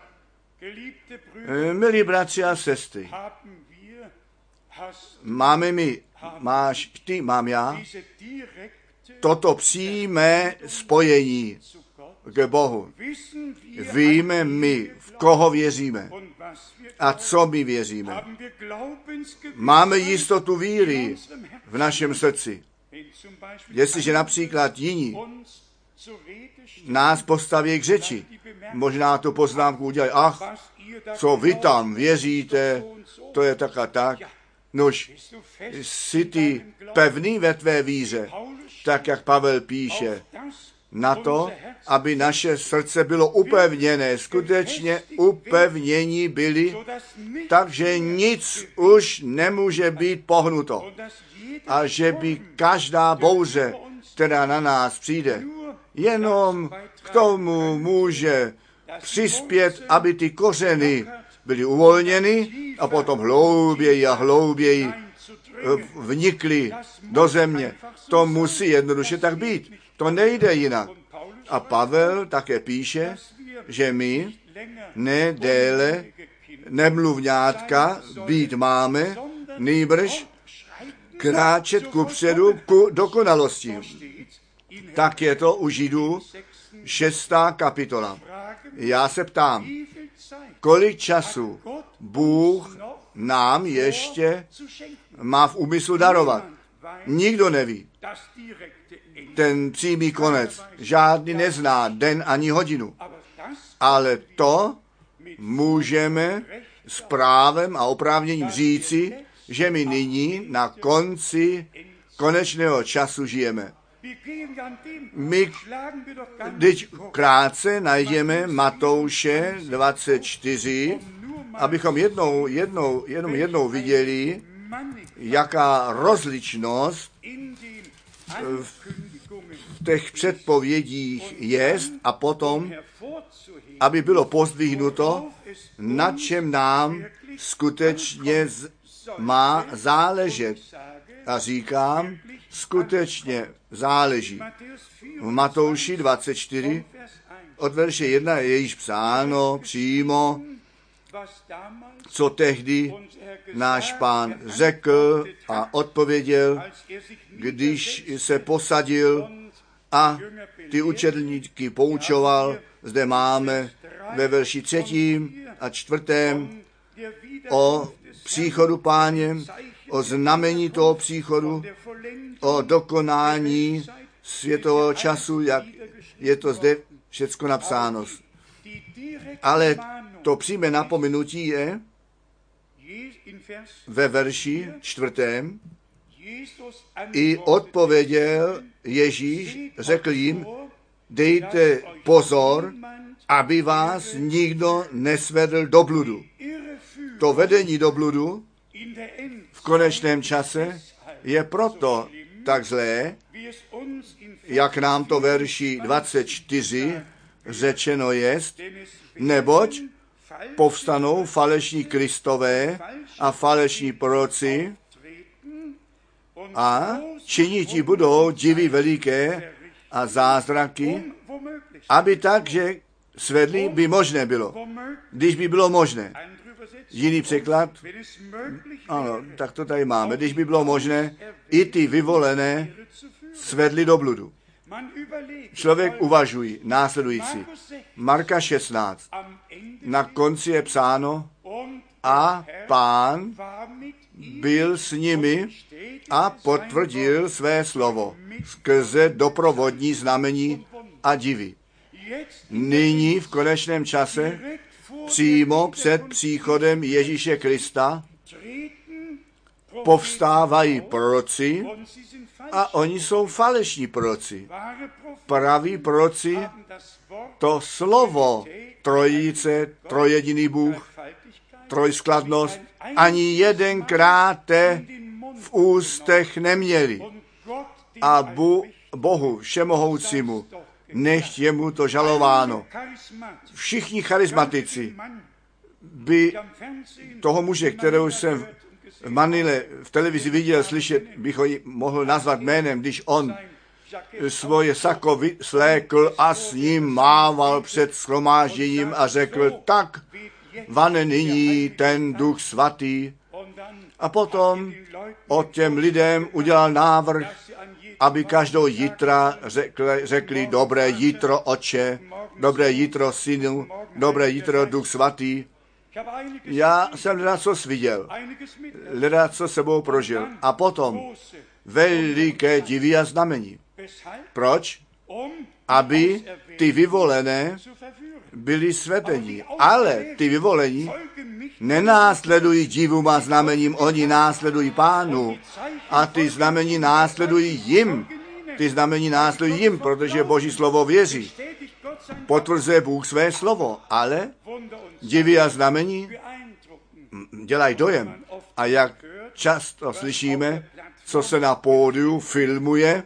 Milí bratři a sestry, máme my, máš ty, mám já, toto přímé spojení k Bohu. Víme my, v koho věříme a co my věříme. Máme jistotu víry v našem srdci. Jestliže například jiní nás postaví k řeči, možná tu poznámku udělají, ach, co vy tam věříte, to je tak a tak. Nož, jsi ty pevný ve tvé víře, tak jak Pavel píše, na to, aby naše srdce bylo upevněné, skutečně upevnění byli, takže nic už nemůže být pohnuto. A že by každá bouře, která na nás přijde, jenom k tomu může přispět, aby ty kořeny byly uvolněny a potom hlouběji a hlouběji vnikly do země. To musí jednoduše tak být. To nejde jinak. A Pavel také píše, že my nedéle nemluvňátka být máme, nýbrž kráčet kupředu ku dokonalosti. Tak je to u Židů 6. kapitola. Já se ptám, kolik času Bůh nám ještě má v úmyslu darovat. Nikdo neví. Ten přímý konec. Žádný nezná den ani hodinu. Ale to můžeme s právem a oprávněním říci, že my nyní na konci konečného času žijeme. My teď krátce najdeme Matouše 24, abychom jenom jednou viděli, jaká rozličnost v těch předpovědích jest a potom, aby bylo pozdvihnuto, na čem nám skutečně má záležet. A říkám, skutečně záleží. V Matouši 24 od verše 1 je již psáno přímo, co tehdy náš Pán řekl a odpověděl, když se posadil a ty učedlníky poučoval. Zde máme ve verši 3. a 4. o příchodu Páně, o znamení toho příchodu, o dokonání světového času, jak je to zde všecko napsáno. Ale to přímé napomenutí je ve verši 4. I odpověděl Ježíš, řekl jim, dejte pozor, aby vás nikdo nesvedl do bludu. To vedení do bludu v konečném čase je proto tak zlé, jak nám to verši 24 řečeno jest, neboť povstanou falešní Kristové a falešní proroci a činiti budou divy veliké a zázraky, aby tak, že svedli by možné bylo. Když by bylo možné. Jiný překlad, ano, tak to tady máme. Když by bylo možné, i ty vyvolené svedli do bludu. Člověk uvažují následující. Marka 16. Na konci je psáno, a Pán byl s nimi a potvrdil své slovo. skrze doprovodní znamení a divy. Nyní v konečném čase, přímo před příchodem Ježíše Krista, povstávají proroci a oni jsou falešní proroci. Praví proroci to slovo trojice, trojjediný Bůh, trojskladnost ani jedenkrát v ústech neměli. A Bohu všemohoucímu nechť je mu to žalováno. Všichni charismatici by toho muže, kterého jsem v Manile v televizi viděl, slyšet, bych ho mohl nazvat jménem, když on svoje sako slékl a s ním mával před shromážděním a řekl, tak vane nyní ten Duch Svatý. A potom od těm lidem udělal návrh, aby každou jitra řekli dobré jitro Otče, dobré jitro Synu, dobré jitro Duch Svatý. Já jsem ledacos viděl, ledacos sebou prožil. A potom veliké divy a znamení. Proč? Aby ty vyvolené byli svetení. Ale ty vyvolení nenásledují divům a znamením, oni následují Pánu. A ty znamení následují jim. Ty znamení následují jim, protože Boží slovo věří. Potvrzuje Bůh své slovo, ale divy a znamení dělají dojem. A jak často slyšíme, co se na pódiu filmuje,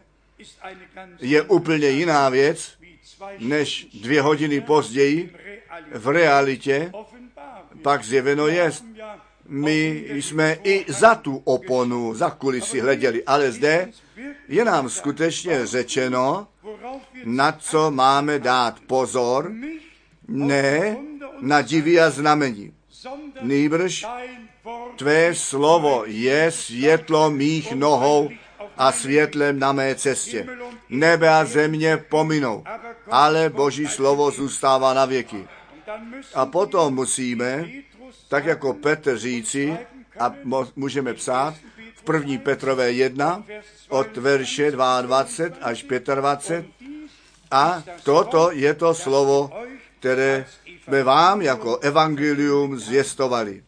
je úplně jiná věc, než 2 hodiny později v realitě pak zjeveno jest. My jsme i za tu oponu, za kulisy hleděli, ale zde je nám skutečně řečeno, na co máme dát pozor, ne na divy a znamení. Nýbrž tvé slovo je světlo mých nohou a světlem na mé cestě. Nebe a země pominou, ale Boží slovo zůstává na věky. A potom musíme, tak jako Petr říci, a můžeme psát v 1. Petrové 1 od verše 22 až 25, a toto je to slovo, které jsme vám jako evangelium zvěstovali.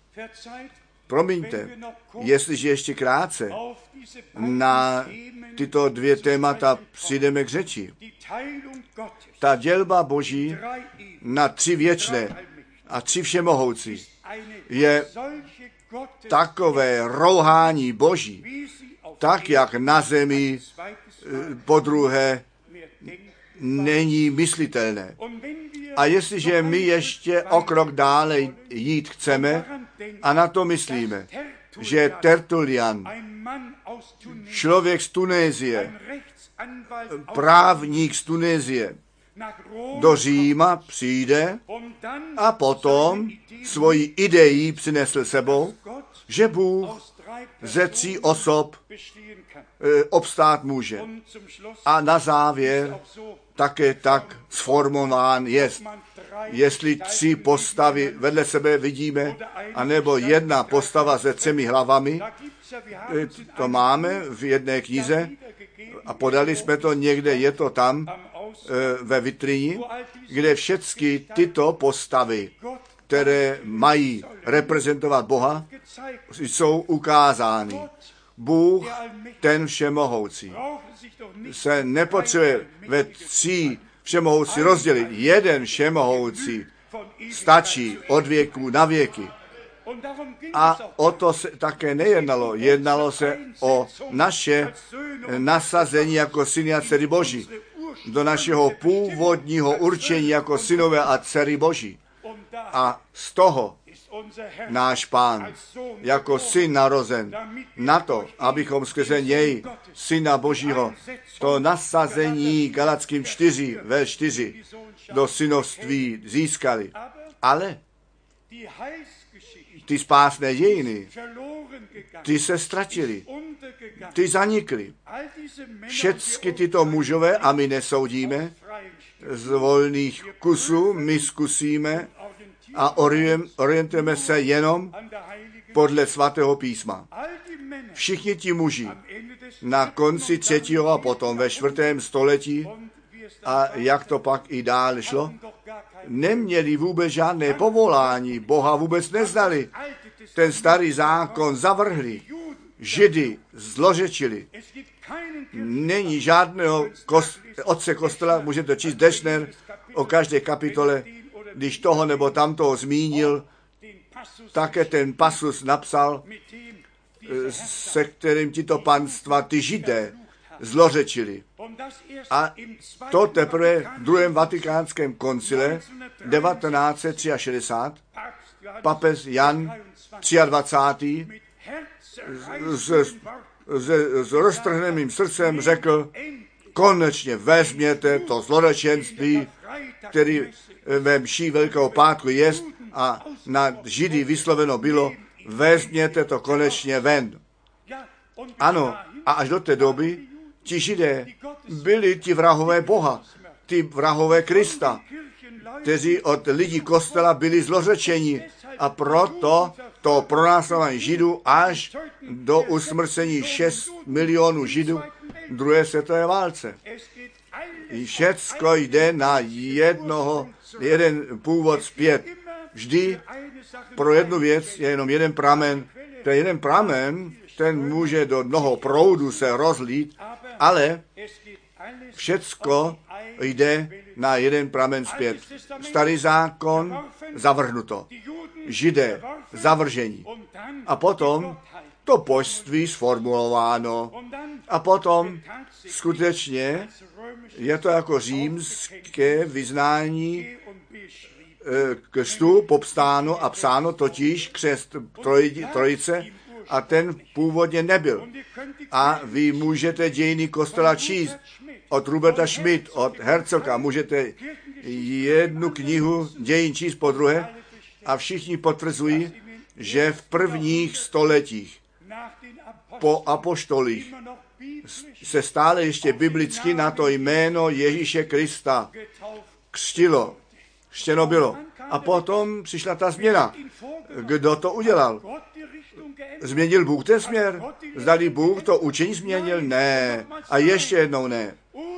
Promiňte, jestliže ještě krátce na tyto 2 témata přijdeme k řeči. Ta dělba Boží na 3 věčné a 3 všemohoucí je takové rouhání Boží, tak jak na zemi podruhé není myslitelné. A jestliže my ještě o krok dále jít chceme a na to myslíme, že Tertullian, člověk z Tunézie, právník z Tunézie, do Říma přijde a potom svoji idei přinesl sebou, že Bůh ze 3 osob obstát může. A na závěr také tak sformován jest. Jestli 3 postavy vedle sebe vidíme, anebo 1 postava se 3 hlavami, to máme v jedné knize a podali jsme to někde, je to tam ve vitríně, kde všechny tyto postavy, které mají reprezentovat Boha, jsou ukázány. Bůh, ten všemohoucí, se nepotřebuje ve 3 všemohoucí rozdělit. Jeden všemohoucí stačí od věku na věky. A o to se také nejednalo. Jednalo se o naše nasazení jako syny a dcery Boží. Do našeho původního určení jako synové a dcery Boží. A z toho náš Pán jako syn narozen na to, abychom skrze něj, syna Božího, to nasazení Galackým 4, verš 4, do synovství získali. Ale ty spásné dějiny, ty se ztratily, ty zanikly. Všechny tyto mužové, a my nesoudíme, z volných kusů my zkusíme a orientujeme se jenom podle svatého písma. Všichni ti muži na konci 3. a potom ve 4. století, a jak to pak i dál šlo, neměli vůbec žádné povolání, Boha vůbec neznali. Ten starý zákon zavrhli, Židy zlořečili. Není žádného otce kostela, můžete číst Deschner o každé kapitole, když toho nebo tamtoho zmínil, také ten pasus napsal, se kterým tito panstva, ty Židé, zlořečili. A to teprve v druhém vatikánském koncile 1963 papež Jan 23. s roztrhneným srdcem řekl, konečně vezměte to zlorečenství, který ve mši Velkého pátku jest a na Židy vysloveno bylo, vezměte to konečně ven. Ano, a až do té doby ti Židé byli ti vrahové Boha, ti vrahové Krista, kteří od lidí kostela byli zlořečeni a proto to pronásledování Židů až do usmrcení 6 milionů Židů v druhé světové válce. Všecko jde na jeden původ zpět. Vždy pro jednu věc je jenom jeden pramen. Ten jeden pramen, ten může do mnoho proudů se rozlít, ale všecko jde na jeden pramen zpět. Starý zákon zavrhnuto. Židé zavržení. A potom to božství sformulováno. A potom skutečně je to jako římské vyznání křtu popsáno a psáno, totiž křest trojice, a ten původně nebyl. A vy můžete dějiny kostela číst od Roberta Schmidt, od Herzoga, můžete jednu knihu dějin číst po druhé a všichni potvrzují, že v prvních stoletích po apoštolích se stále ještě biblicky na to jméno Ježíše Krista křtěno bylo. A potom přišla ta změna. Kdo to udělal? Změnil Bůh ten směr? Zdali Bůh to učení změnil? Ne. A ještě jednou ne.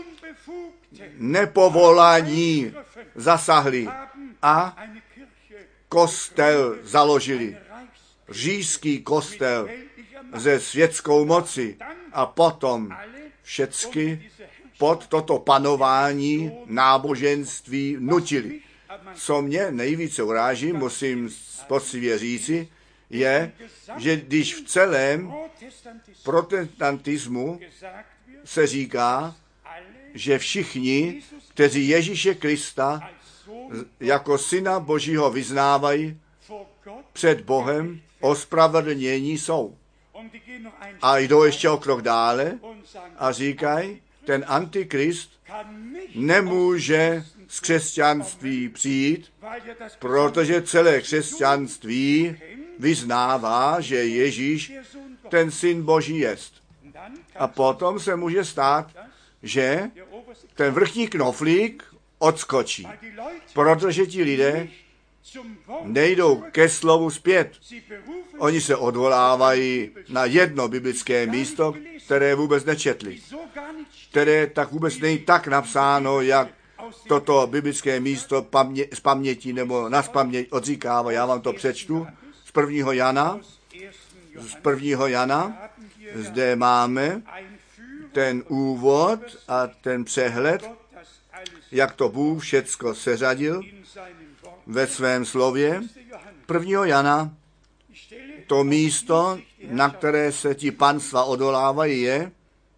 Nepovolání zasahli a kostel založili. Říšský kostel ze světskou moci a potom všecky pod toto panování náboženství nutili. Co mě nejvíce uráží, musím poctivě říci, je, že když v celém protestantismu se říká, že všichni, kteří Ježíše Krista jako Syna Božího vyznávají, před Bohem ospravedlnění jsou. A jdou ještě o krok dále a říkají, ten antikrist nemůže z křesťanství přijít, protože celé křesťanství vyznává, že Ježíš ten Syn Boží jest. A potom se může stát, že ten vrchní knoflík odskočí, protože ti lidé nejdou ke slovu zpět. Oni se odvolávají na jedno biblické místo, které vůbec nečetli, které tak vůbec není tak napsáno, jak toto biblické místo z paměti nebo nazpaměť odříkává. Já vám to přečtu z 1. Jana. Z 1. Jana zde máme ten úvod a ten přehled, jak to Bůh všecko seřadil ve svém slově. 1. Jana, to místo, na které se ti panstva odolávají, je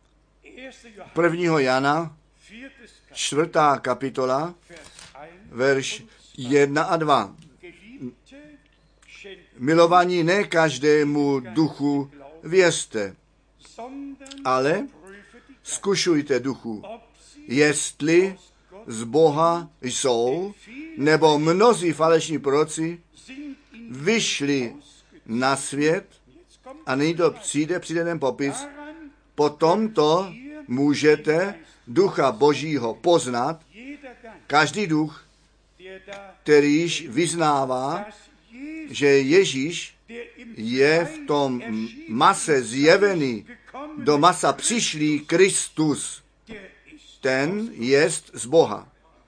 1. Jana, 4. kapitola, verš 1 a 2. Milovaní, ne každému duchu věřte, ale zkušujte duchu, jestli z Boha jsou, nebo mnozí falešní proroci vyšli na svět a nyní to přijde ten popis. Po tomto můžete ducha Božího poznat, každý duch, kterýž vyznává, že Ježíš je v tom mase zjevený, do masa přišlý Kristus, ten jest z Boha.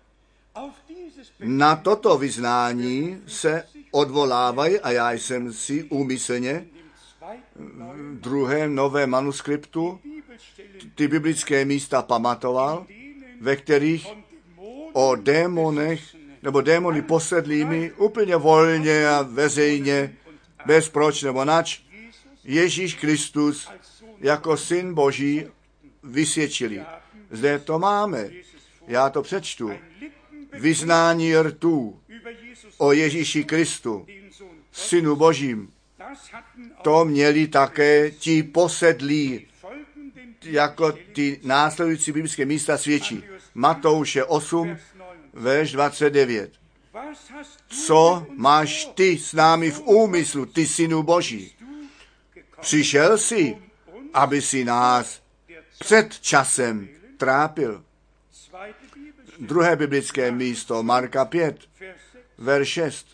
Na toto vyznání se odvolávají, a já jsem si úmyslně v druhém novém manuskriptu ty biblické místa pamatoval, ve kterých o démonech nebo démony posedlými úplně volně a veřejně, bez proč nebo nač, Ježíš Kristus jako syn Boží vysvědčili. Zde to máme. Já to přečtu. Vyznání rtů o Ježíši Kristu, synu Božím. To měli také ti posedlí, jako ty následující biblické místa svědčí. Matouše 8, verš 29. Co máš ty s námi v úmyslu, ty synu Boží? Přišel jsi, aby si nás před časem trápil. Druhé biblické místo, Marka 5, verš 6.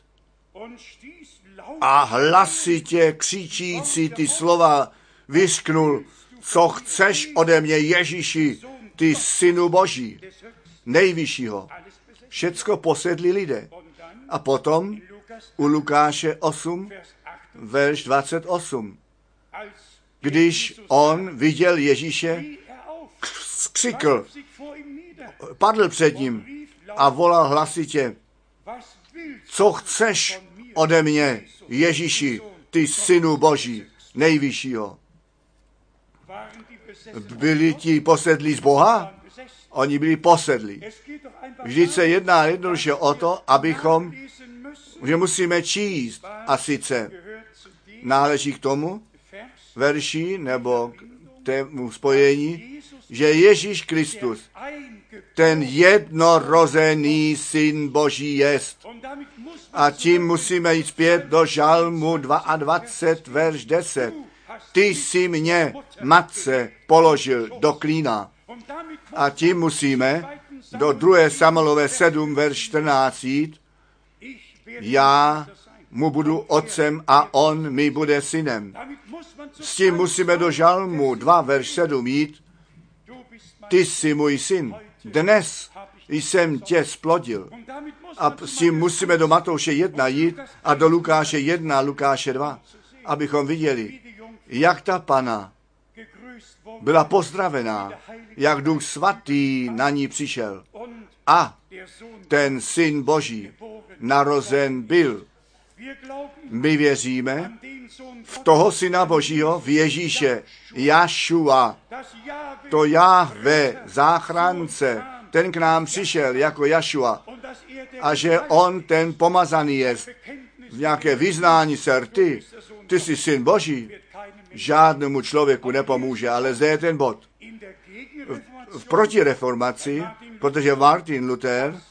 A hlasitě křičící ty slova vyřknul, co chceš ode mě, Ježíši, ty synu Boží, nejvyššího. Všecko posedli lidé. A potom u Lukáše 8, verš 28. Když on viděl Ježíše, skřikl, padl před ním a volal hlasitě, co chceš ode mě, Ježíši, ty synu Boží, nejvyššího. Byli ti posedlí z Boha? Oni byli posedlí. Vždyť se jedná jednoduše o to, abychom, že musíme číst, a sice náleží k tomu verši nebo k tému spojení, že Ježíš Kristus, ten jednorozený syn Boží jest. A tím musíme jít zpět do Žalmu 22, verš 10. Ty jsi mě, matce, položil do klína. A tím musíme do 2. Samuelové 7, verš 14 jít. Já mu budu otcem a on mi bude synem. S tím musíme do Žalmu 2, verš 7 jít. Ty jsi můj syn. Dnes jsem tě splodil. A s tím musíme do Matouše 1 jít a do Lukáše 1, Lukáše 2, abychom viděli, jak ta Panna byla pozdravená, jak Duch Svatý na ní přišel. A ten syn Boží narozen byl. My věříme v toho syna Božího, v Ježíše, Jašua, to Jahve, záchránce, ten k nám přišel jako Jašua a že on ten pomazaný je v nějaké vyznání se ty jsi syn Boží, žádnému člověku nepomůže, ale zde je ten bod. V protireformaci, protože Martin Luther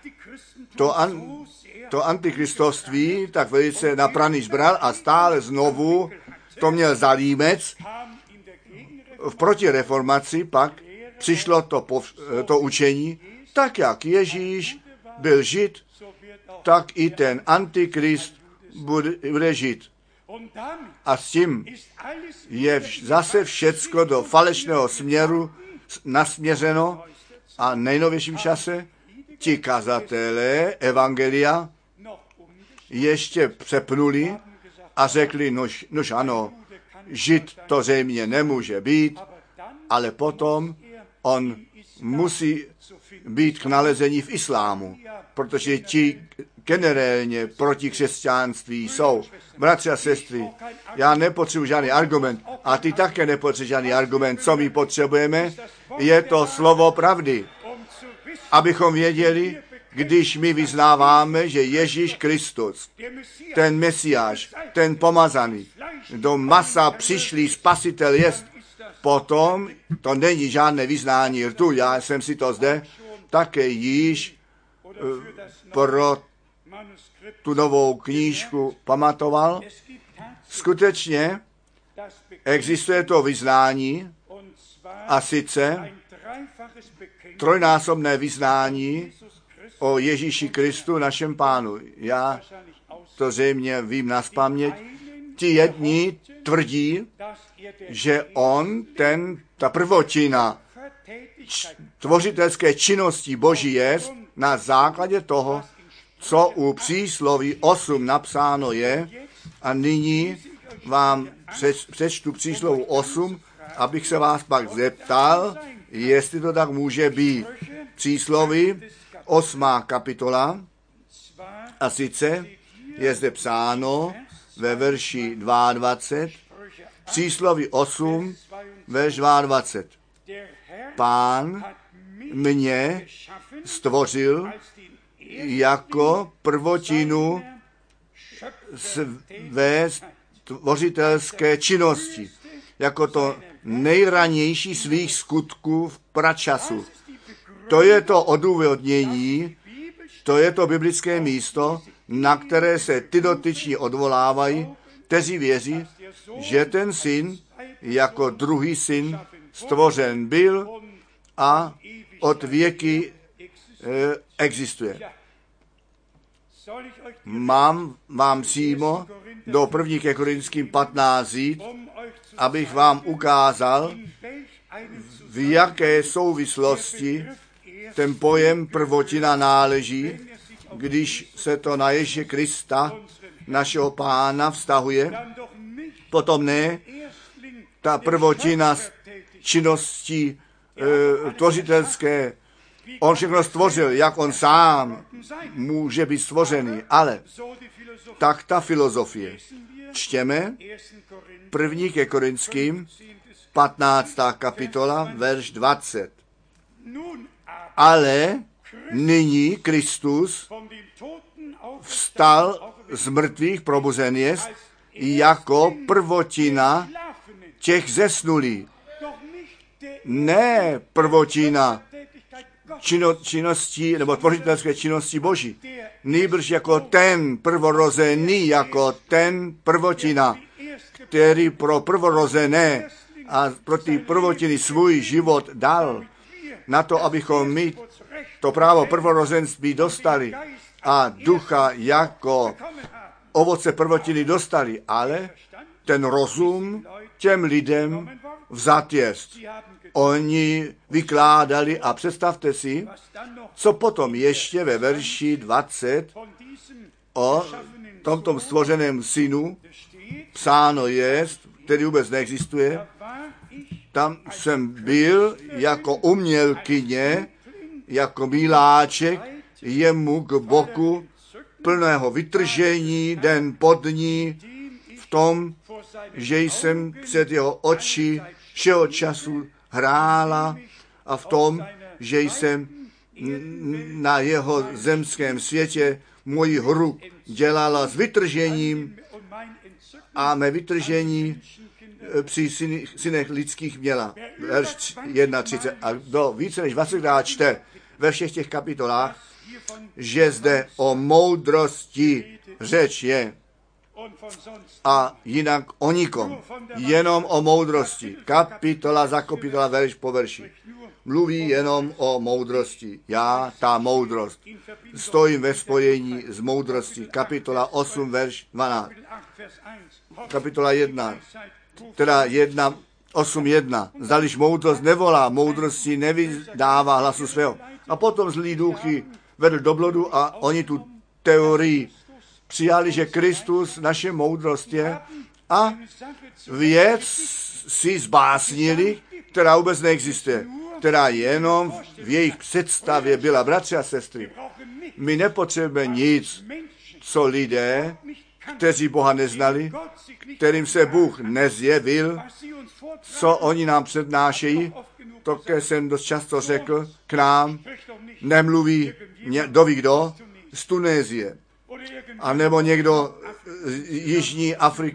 to antikristovství tak velice na pranýř bral a stále znovu to měl za límec. V protireformaci pak přišlo to učení, tak jak Ježíš byl žid, tak i ten antikrist bude žid. A s tím je zase všecko do falešného směru nasměřeno a v nejnovějším čase ti kazatelé evangelia ještě přepnuli a řekli, nož ano, žid to zřejmě nemůže být, ale potom on musí být k nalezení v islámu, protože ti generálně proti křesťanství jsou. Bratři a sestry, já nepotřebuji žádný argument a ty také nepotřebuješ žádný argument. Co my potřebujeme, je to slovo pravdy, abychom věděli, když my vyznáváme, že Ježíš Kristus, ten Mesiáš, ten pomazaný, do masa přišlý spasitel jest, potom to není žádné vyznání rtu. Já jsem si to zde také již pro tu novou knížku pamatoval. Skutečně existuje to vyznání, a sice trojnásobné vyznání o Ježíši Kristu, našem Pánu. Já to zřejmě vím nazpaměť. Ti jedni tvrdí, že on, ta prvotina tvořitelské činnosti Boží je na základě toho, co u přísloví 8 napsáno je. A nyní vám přečtu příslovu 8, abych se vás pak zeptal, jestli to tak může být. Přísloví 8. kapitola, a sice je zde psáno ve verši 22, přísloví 8, verš 22. Pán mě stvořil jako prvotinu své tvořitelské činnosti, jako to nejranější svých skutků v pračasu. To je to odůvodnění, to je to biblické místo, na které se ty dotyční odvolávají, kteří věří, že ten syn jako druhý syn stvořen byl a od věky existuje. Mám vám přímo do 1. Korinským 15 jít, abych vám ukázal, v jaké souvislosti ten pojem prvotina náleží, když se to na Ježíše Krista, našeho Pána, vztahuje. Potom ne, ta prvotina činnosti tvořitelské, on všechno stvořil, jak on sám může být stvořený, ale tak ta filozofie. Čtěme 1. Korinským 15. kapitola, verš 20. Ale nyní Kristus vstal z mrtvých, probuzen jest, jako prvotina těch zesnulých. Ne prvotina činnosti nebo tvořitelské činnosti Boží. Nýbrž jako ten prvorozený, jako ten prvotina, který pro prvorozené a pro ty prvotiny svůj život dal, na to, abychom my to právo prvorozenství dostali a ducha jako ovoce prvotiny dostali, ale ten rozum těm lidem vzat jest. Oni vykládali a představte si, co potom ještě ve verši 20 o tomto stvořeném synu psáno jest, který vůbec neexistuje. Tam jsem byl jako umělkyně, jako miláček, jemu k boku plného vytržení, den pod ní, v tom, že jsem před jeho oči všeho času hrála a v tom, že jsem na jeho zemském světě moji hru dělala s vytržením a mé vytržení při synech lidských měla. Verš 31. A do více než 20krát čte ve všech těch kapitolách, že zde o moudrosti řeč je a jinak o nikom. Jenom o moudrosti. Kapitola za kapitola, verš po verši. Mluví jenom o moudrosti. Já, ta moudrost. Stojím ve spojení s moudrostí. Kapitola 8, verš 12. Kapitola 1. Teda 1, 8.1. Zdališ moudrost nevolá, moudrosti nevydává hlasu svého. A potom zlý duchy vedl do blodu a oni tu teorii přijali, že Kristus naše moudrost je a věc si zbásnili, která vůbec neexistuje, která jenom v jejich představě byla. Bratři a sestry, my nepotřebujeme nic, co lidé, kteří Boha neznali, kterým se Bůh nezjevil, co oni nám přednášejí, to jsem dost často řekl, k nám nemluví doví kdo z Tunézie, a nebo někdo z Jižní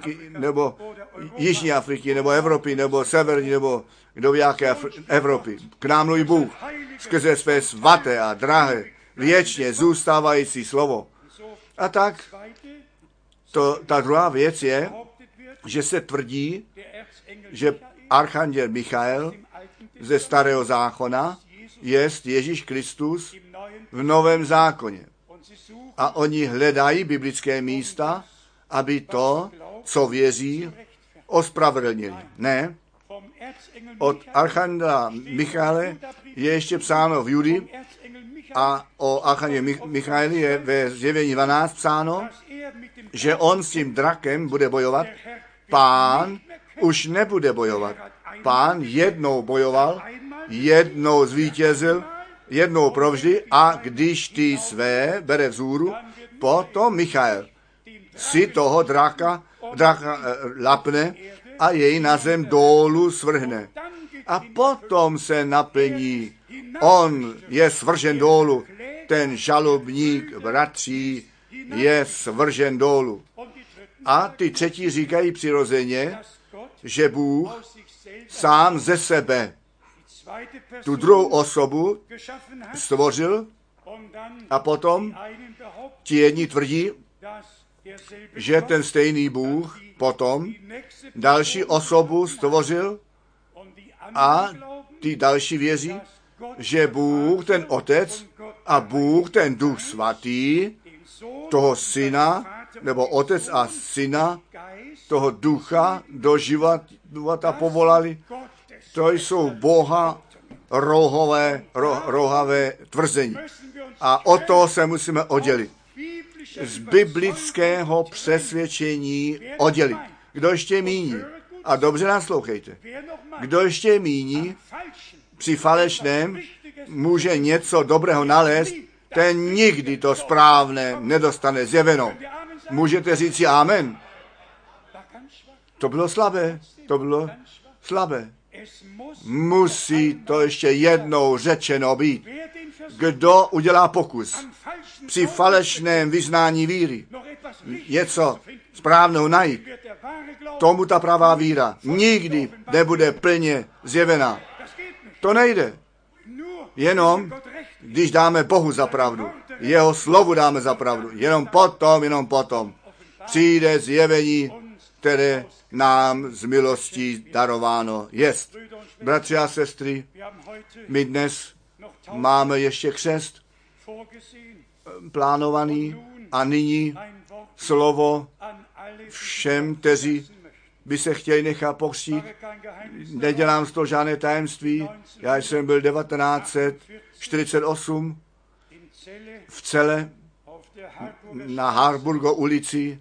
Afriky, nebo Evropy, nebo Severní, nebo kdo v jaké Evropy. K nám mluví Bůh skrze své svaté a drahé, věčně zůstávající slovo. A tak ta druhá věc je, že se tvrdí, že archanděl Michael ze Starého zákona jest Ježíš Kristus v Novém zákoně. A oni hledají biblické místa, aby to co věří, ospravedlnili. Ne, od archanděla Michaele je ještě psáno v Judy a o archanděli Michaeli je ve Zjevení 12 psáno, že on s tím drakem bude bojovat. Pán už nebude bojovat. Pán jednou bojoval, jednou zvítězil, jednou provždy a když ty své bere vzůru, potom Michael si toho draka lapne a jej na zem dolů svrhne. A potom se naplní. On je svržen dolů. Ten žalobník bratří je svržen dolů. A ty třetí říkají přirozeně, že Bůh sám ze sebe tu druhou osobu stvořil a potom ti jedni tvrdí, že ten stejný Bůh potom další osobu stvořil a ty další věří, že Bůh ten Otec a Bůh ten Duch Svatý, toho Syna, nebo Otec a Syna, toho Ducha do života povolali. To jsou Boha rohavé tvrzení. A o to se musíme oddělit. Z biblického přesvědčení oddělit. Kdo ještě míní, a dobře naslouchejte, kdo ještě míní, při falešném může něco dobrého nalézt, ten nikdy to správné nedostane zjeveno. Můžete říct si amen. To bylo slabé, to bylo slabé. Musí to ještě jednou řečeno být. Kdo udělá pokus při falešném vyznání víry něco správného najít, tomu ta pravá víra nikdy nebude plně zjevená. To nejde. Jenom, když dáme Bohu za pravdu, jeho slovu dáme za pravdu, jenom potom přijde zjevení, které nám z milostí darováno jest. Bratři a sestry, my dnes máme ještě křest plánovaný a nyní slovo všem, kteří by se chtěli nechat pokřtít. Nedělám z toho žádné tajemství. Já jsem byl 1948 v Celle na Harburger ulici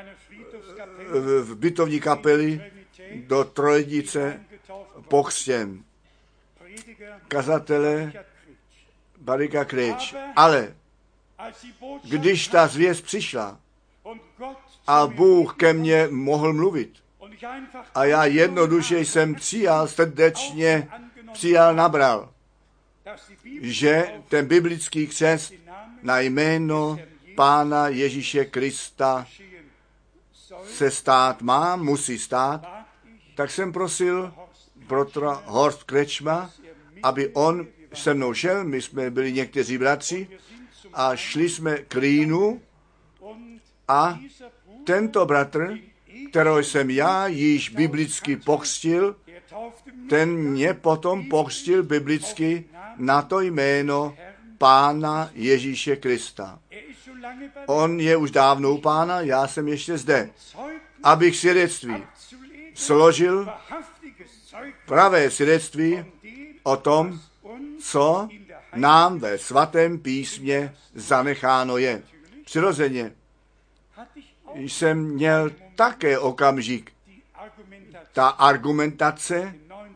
v bytovní kapeli do Trojedice pokřtěn. Kazatele Barika Křeč. Ale když ta zvěst přišla a Bůh ke mně mohl mluvit a já jednoduše jsem srdečně nabral, že ten biblický křest na jméno Pána Ježíše Krista se stát má, musí stát, tak jsem prosil brotra Horst Kretschma, aby on se mnou šel, my jsme byli někteří bratři a šli jsme k Rýnu a tento bratr, kterého jsem já již biblicky pokřtil, ten mě potom pokřtil biblicky na to jméno Pána Ježíše Krista. On je už dávno u Pána, já jsem ještě zde, abych svědectví složil, pravé svědectví o tom, co nám ve svatém písmě zanecháno je. Přirozeně jsem měl také okamžik. Ta argumentace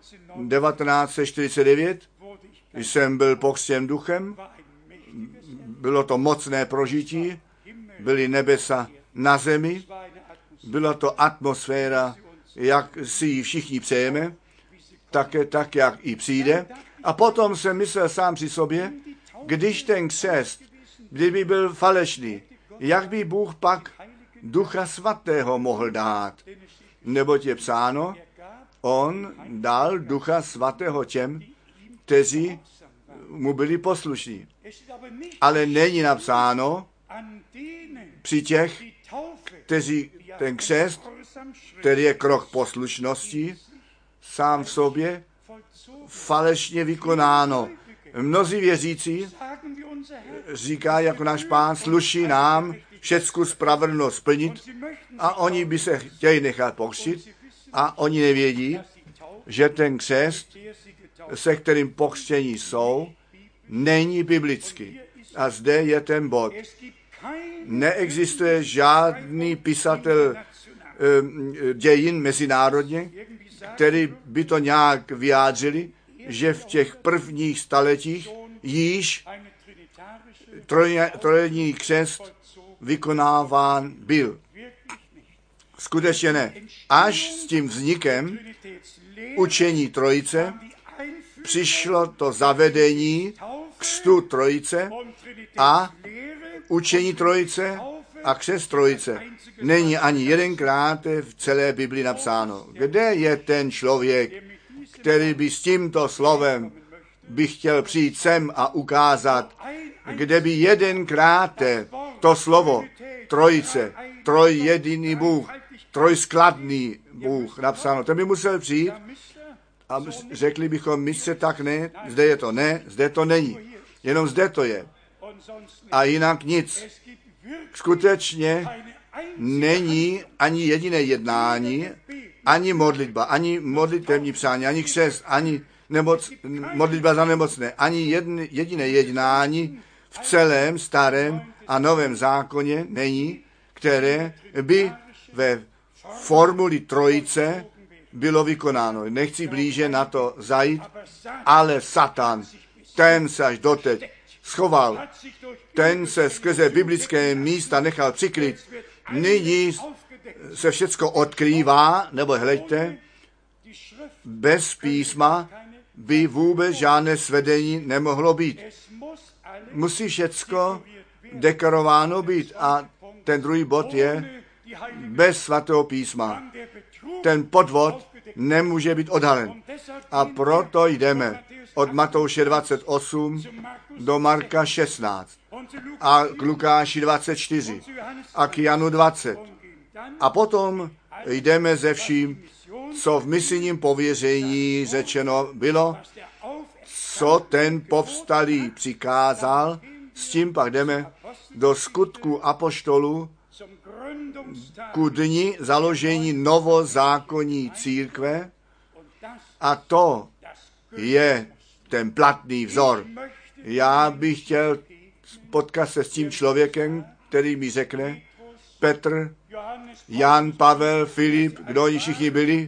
1949, jsem byl pokřtěn duchem, bylo to mocné prožití, byly nebesa na zemi, byla to atmosféra, jak si ji všichni přejeme, také tak, jak i přijde. A potom jsem myslel sám při sobě, když ten křest, kdyby byl falešný, jak by Bůh pak Ducha Svatého mohl dát? Neboť je psáno, on dal Ducha Svatého těm, kteří mu byli poslušní. Ale není napsáno při těch, kteří ten křest, který je krok poslušnosti, sám v sobě falešně vykonáno. Mnozí věřící říká, jako náš Pán, sluší nám všecku spravedlnost splnit a oni by se chtěli nechat pokřtít a oni nevědí, že ten křest, se kterým pokřtění jsou, není biblický. A zde je ten bod. Neexistuje žádný pisatel dějin mezinárodně, který by to nějak vyjádřili, že v těch prvních staletích již trojjediný křest vykonáván byl. Skutečně ne. Až s tím vznikem učení trojice přišlo to zavedení křtu trojice a učení trojice a křest trojice. Není ani jedenkrát v celé Bibli napsáno. Kde je ten člověk, který by s tímto slovem by chtěl přijít sem a ukázat, kde by jedenkrát to slovo trojice, trojjediný Bůh, trojskladný Bůh napsáno. Ten by musel přijít a řekli bychom, mistře, tak ne, zde to není. Jenom zde to je. A jinak nic. Skutečně není ani jediné jednání, ani modlitba, ani modlitevní přání, ani křest, ani modlitba za nemocné, ani jediné jednání v celém starém a novém zákoně není, které by ve formuli trojice bylo vykonáno. Nechci blíže na to zajít, ale Satan, ten se až doteď schoval, ten se skrze biblické místa nechal přikryt. Nyní se všecko odkrývá, nebo hleďte, bez písma by vůbec žádné svedení nemohlo být. Musí všecko dekorováno být. A ten druhý bod je bez svatého písma. Ten podvod nemůže být odhalen. A proto jdeme od Matouše 28 do Marka 16 a k Lukáši 24 a k Janu 20. A potom jdeme ze vším, co v misijním pověření řečeno bylo, co ten povstalý přikázal, s tím pak jdeme do Skutků apoštolů ku dni založení novozákonní církve a to je ten platný vzor. Já bych chtěl potkat se s tím člověkem, který mi řekne, Petr, Jan, Pavel, Filip, kdo oni všichni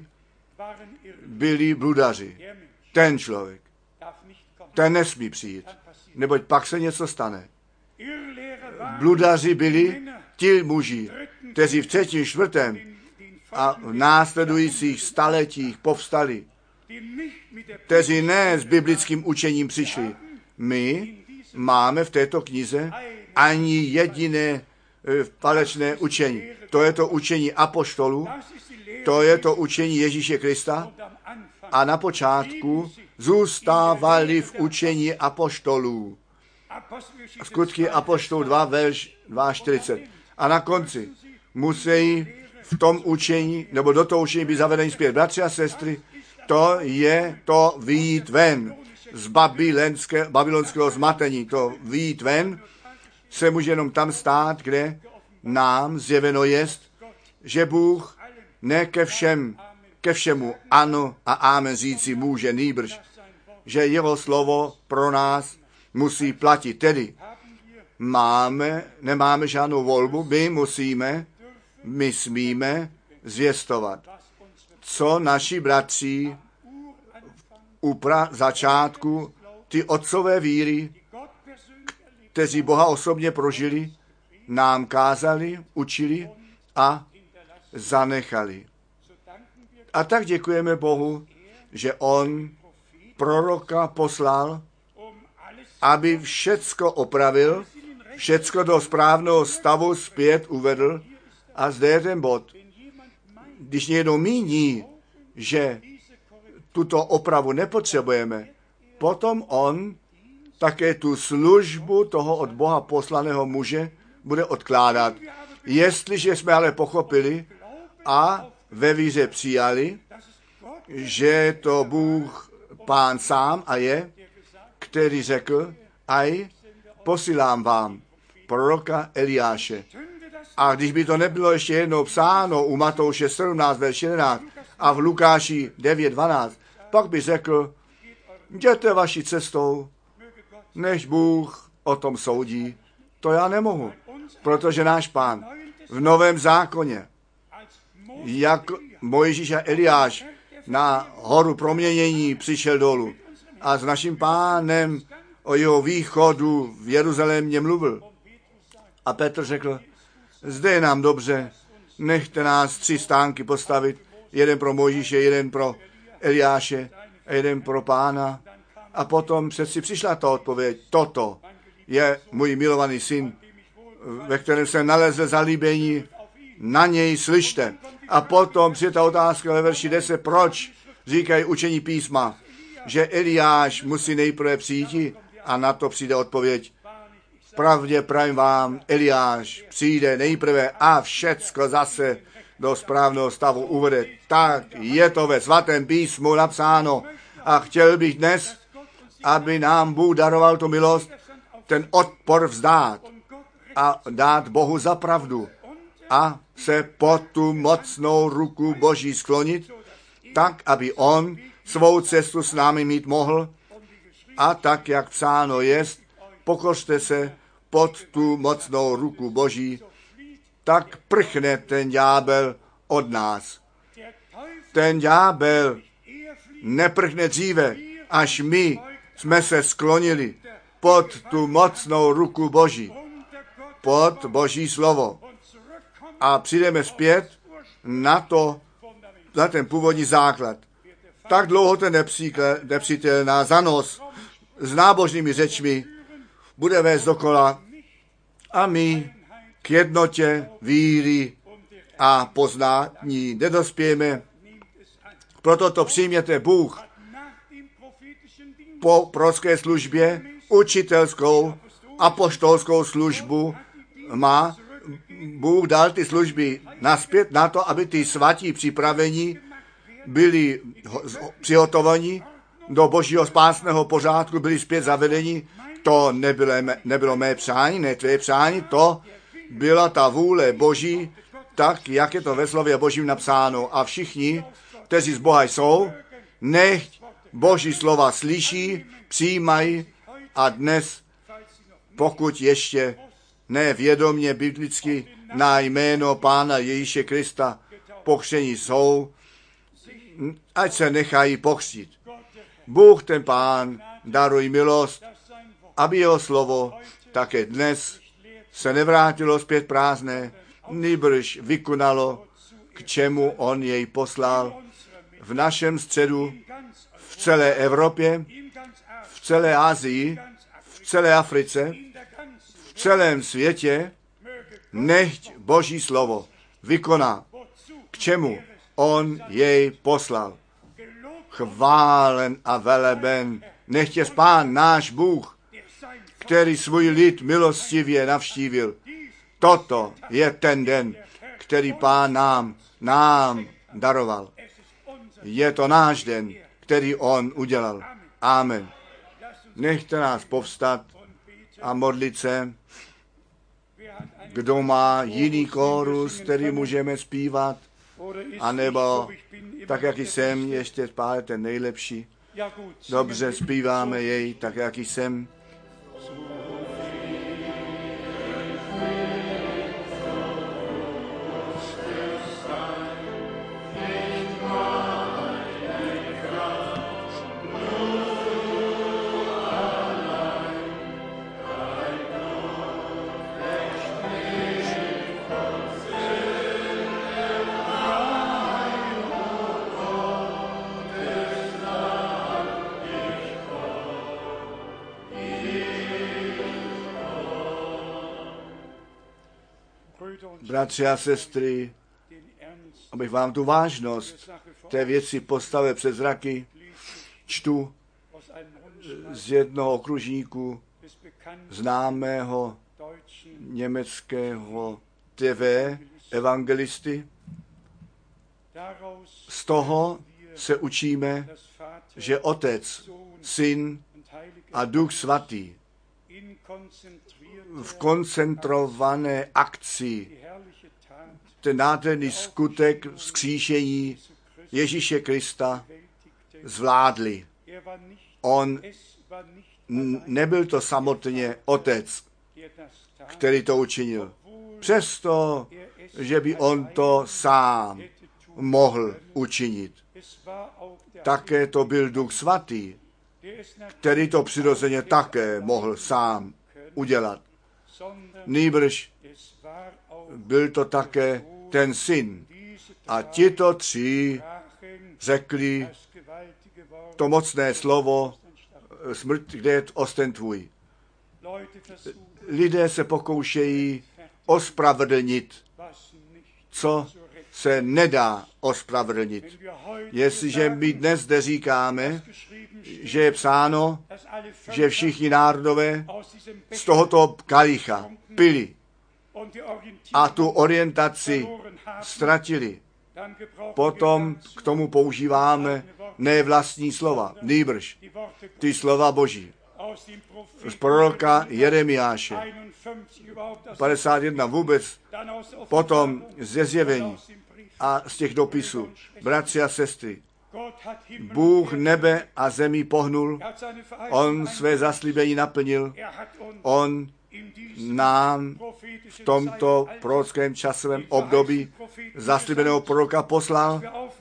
byli bludaři. Ten člověk, ten nesmí přijít, neboť pak se něco stane. Bludaři byli ti muži, kteří v 3., 4. a v následujících staletích povstali, kteří ne s biblickým učením přišli. My máme v této knize ani jediné falešné učení. To je to učení apoštolů, to je to učení Ježíše Krista a na počátku zůstávali v učení apoštolů. Skutky apoštolů 2, verš 42. A na konci musí v tom učení, nebo do toho učení být zavedení zpět. Bratři a sestry, to je to vyjít ven z babylonského zmatení. To vyjít ven se může jenom tam stát, kde nám zjeveno jest, že Bůh ne ke všemu ano a amen říci může, nýbrž, že jeho slovo pro nás musí platit. Tedy nemáme žádnou volbu, my smíme zvěstovat, co naši bratři u začátku, ty otcové víry, kteří Boha osobně prožili, nám kázali, učili a zanechali. A tak děkujeme Bohu, že on proroka poslal, aby všecko opravil, všecko do správného stavu zpět uvedl. A zde je ten bod. Když někdo míní, že tuto opravu nepotřebujeme, potom on také tu službu toho od Boha poslaného muže bude odkládat. Jestliže jsme ale pochopili a ve víře přijali, že to Bůh Pán sám a je, který řekl, aj posílám vám proroka Eliáše. A když by to nebylo ještě jednou psáno u Matouše 17, verš 11 a v Lukáši 9, 12, pak by řekl, jděte vaší cestou, než Bůh o tom soudí. To já nemohu, protože náš Pán v Novém zákoně, jak Mojžíš a Eliáš na horu proměnění přišel dolů a s naším Pánem o jeho východu v Jeruzalémě mluvil. A Petr řekl, zde je nám dobře, nechte nás 3 stánky postavit, jeden pro Mojžíše, jeden pro Eliáše a jeden pro Pána. A potom přeci přišla ta odpověď, toto je můj milovaný syn, ve kterém se nalezl zalíbení, na něj slyšte. A potom přijde ta otázka ve verši 10, proč říkají učení písma, že Eliáš musí nejprve přijít a na to přijde odpověď. Pravdě pravím vám, Eliáš přijde nejprve a všecko zase do správného stavu uvede. Tak je to ve svatém písmu napsáno a chtěl bych dnes, aby nám Bůh daroval tu milost, ten odpor vzdát a dát Bohu za pravdu a se pod tu mocnou ruku Boží sklonit, tak, aby on svou cestu s námi mít mohl a tak, jak psáno jest, pokořte se pod tu mocnou ruku Boží, tak prchne ten ďábel od nás. Ten ďábel neprchne dříve, až my jsme se sklonili pod tu mocnou ruku Boží, pod Boží slovo. A přijdeme zpět na ten původní základ. Tak dlouho ten nepřítel nás za nos s nábožnými řečmi bude vést dokola a my k jednotě víry a poznání nedospějeme. Proto to přijměte. Bůh po prorocké službě učitelskou apoštolskou službu má. Bůh dal ty služby naspět na to, aby ty svatí připravení byli přihotoveni do božího spásného pořádku, byli zpět zavedeni. To nebylo mé přání, ne tvé přání, to byla ta vůle Boží, tak, jak je to ve slově Božím napsáno. A všichni, kteří z Boha jsou, nechť Boží slova slyší, přijímají a dnes, pokud ještě nevědomě biblicky na jméno Pána Ježíše Krista pokřtění jsou, ať se nechají pokřtít. Bůh ten Pán daruj milost, aby jeho slovo také dnes se nevrátilo zpět prázdné, nýbrž vykonalo, k čemu on jej poslal v našem středu, v celé Evropě, v celé Asii, v celé Africe, v celém světě, nechť Boží slovo vykoná, k čemu on jej poslal. Chválen a veleben, nechť je Pán náš Bůh, který svůj lid milostivě navštívil. Toto je ten den, který Pán nám daroval. Je to náš den, který on udělal. Amen. Nechte nás povstat a modlit se. Kdo má jiný kórus, který můžeme zpívat, anebo tak, jak jsem, ještě pár ten nejlepší. Dobře, zpíváme jej tak, jak jsem. Bratři a sestry, abych vám tu vážnost té věci postavil před zraky, čtu z jednoho okružníku známého německého TV evangelisty. Z toho se učíme, že Otec, Syn a Duch Svatý v koncentrované akci ten nádherný skutek vzkříšení Ježíše Krista zvládli. On nebyl to samotně Otec, který to učinil. Přesto, že by on to sám mohl učinit. Také to byl Duch Svatý, který to přirozeně také mohl sám udělat. Nýbrž byl to také ten Syn. A tito tři řekli to mocné slovo, smrt, kde je osten tvůj. Lidé se pokoušejí ospravedlnit, co se nedá ospravedlnit. Jestliže my dnes zde říkáme, že je psáno, že všichni národové z tohoto kalicha pili a tu orientaci ztratili, potom k tomu používáme ne vlastní slova, nýbrž ty slova Boží. Z proroka Jeremiáše 51 vůbec, potom ze zjevení a z těch dopisů. Bratři a sestry, Bůh nebe a zemi pohnul, on své zaslíbení naplnil, on nám v tomto prorockém časovém období zaslíbeného proroka poslal,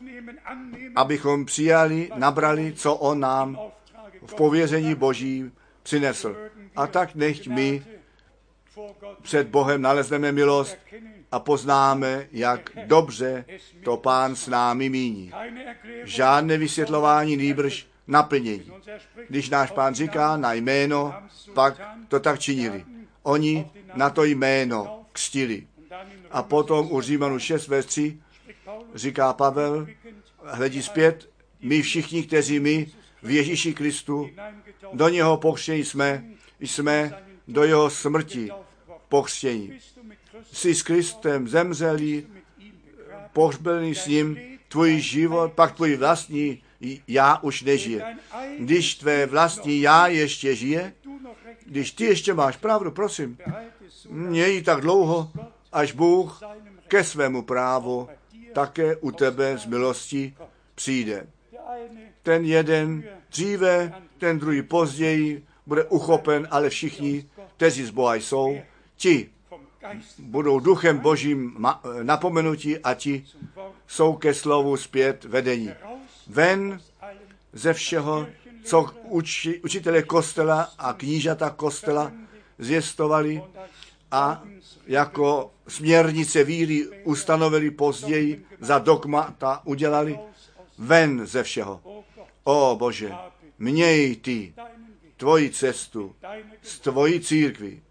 abychom přijali, nabrali, co on nám v pověření Boží přinesl. A tak nechť my před Bohem nalezneme milost a poznáme, jak dobře to Pán s námi míní. Žádné vysvětlování, nýbrž naplnění. Když náš Pán říká na jméno, pak to tak činili. Oni na to jméno křtili. A potom u Římanů 6, verš 3 říká Pavel, hledí zpět, my všichni, kteří my v Ježíši Kristu do něho pokřtění jsme do jeho smrti pokřtění. Jsi s Kristem zemřelý, pohřbený s ním, tvůj život, pak tvůj vlastní já už nežije. Když tvé vlastní já ještě žije, když ty ještě máš pravdu, prosím, měj tak dlouho, až Bůh ke svému právu také u tebe z milosti přijde. Ten jeden dříve, ten druhý později bude uchopen, ale všichni, kteří z Boha jsou, ti budou duchem Božím napomenutí a ti jsou ke slovu zpět vedení. Ven ze všeho, co učitelé kostela a knížata kostela zvěstovali a jako směrnice víry ustanovili později, za dogmata udělali, ven ze všeho. O Bože, měj ty tvoji cestu s tvojí církví,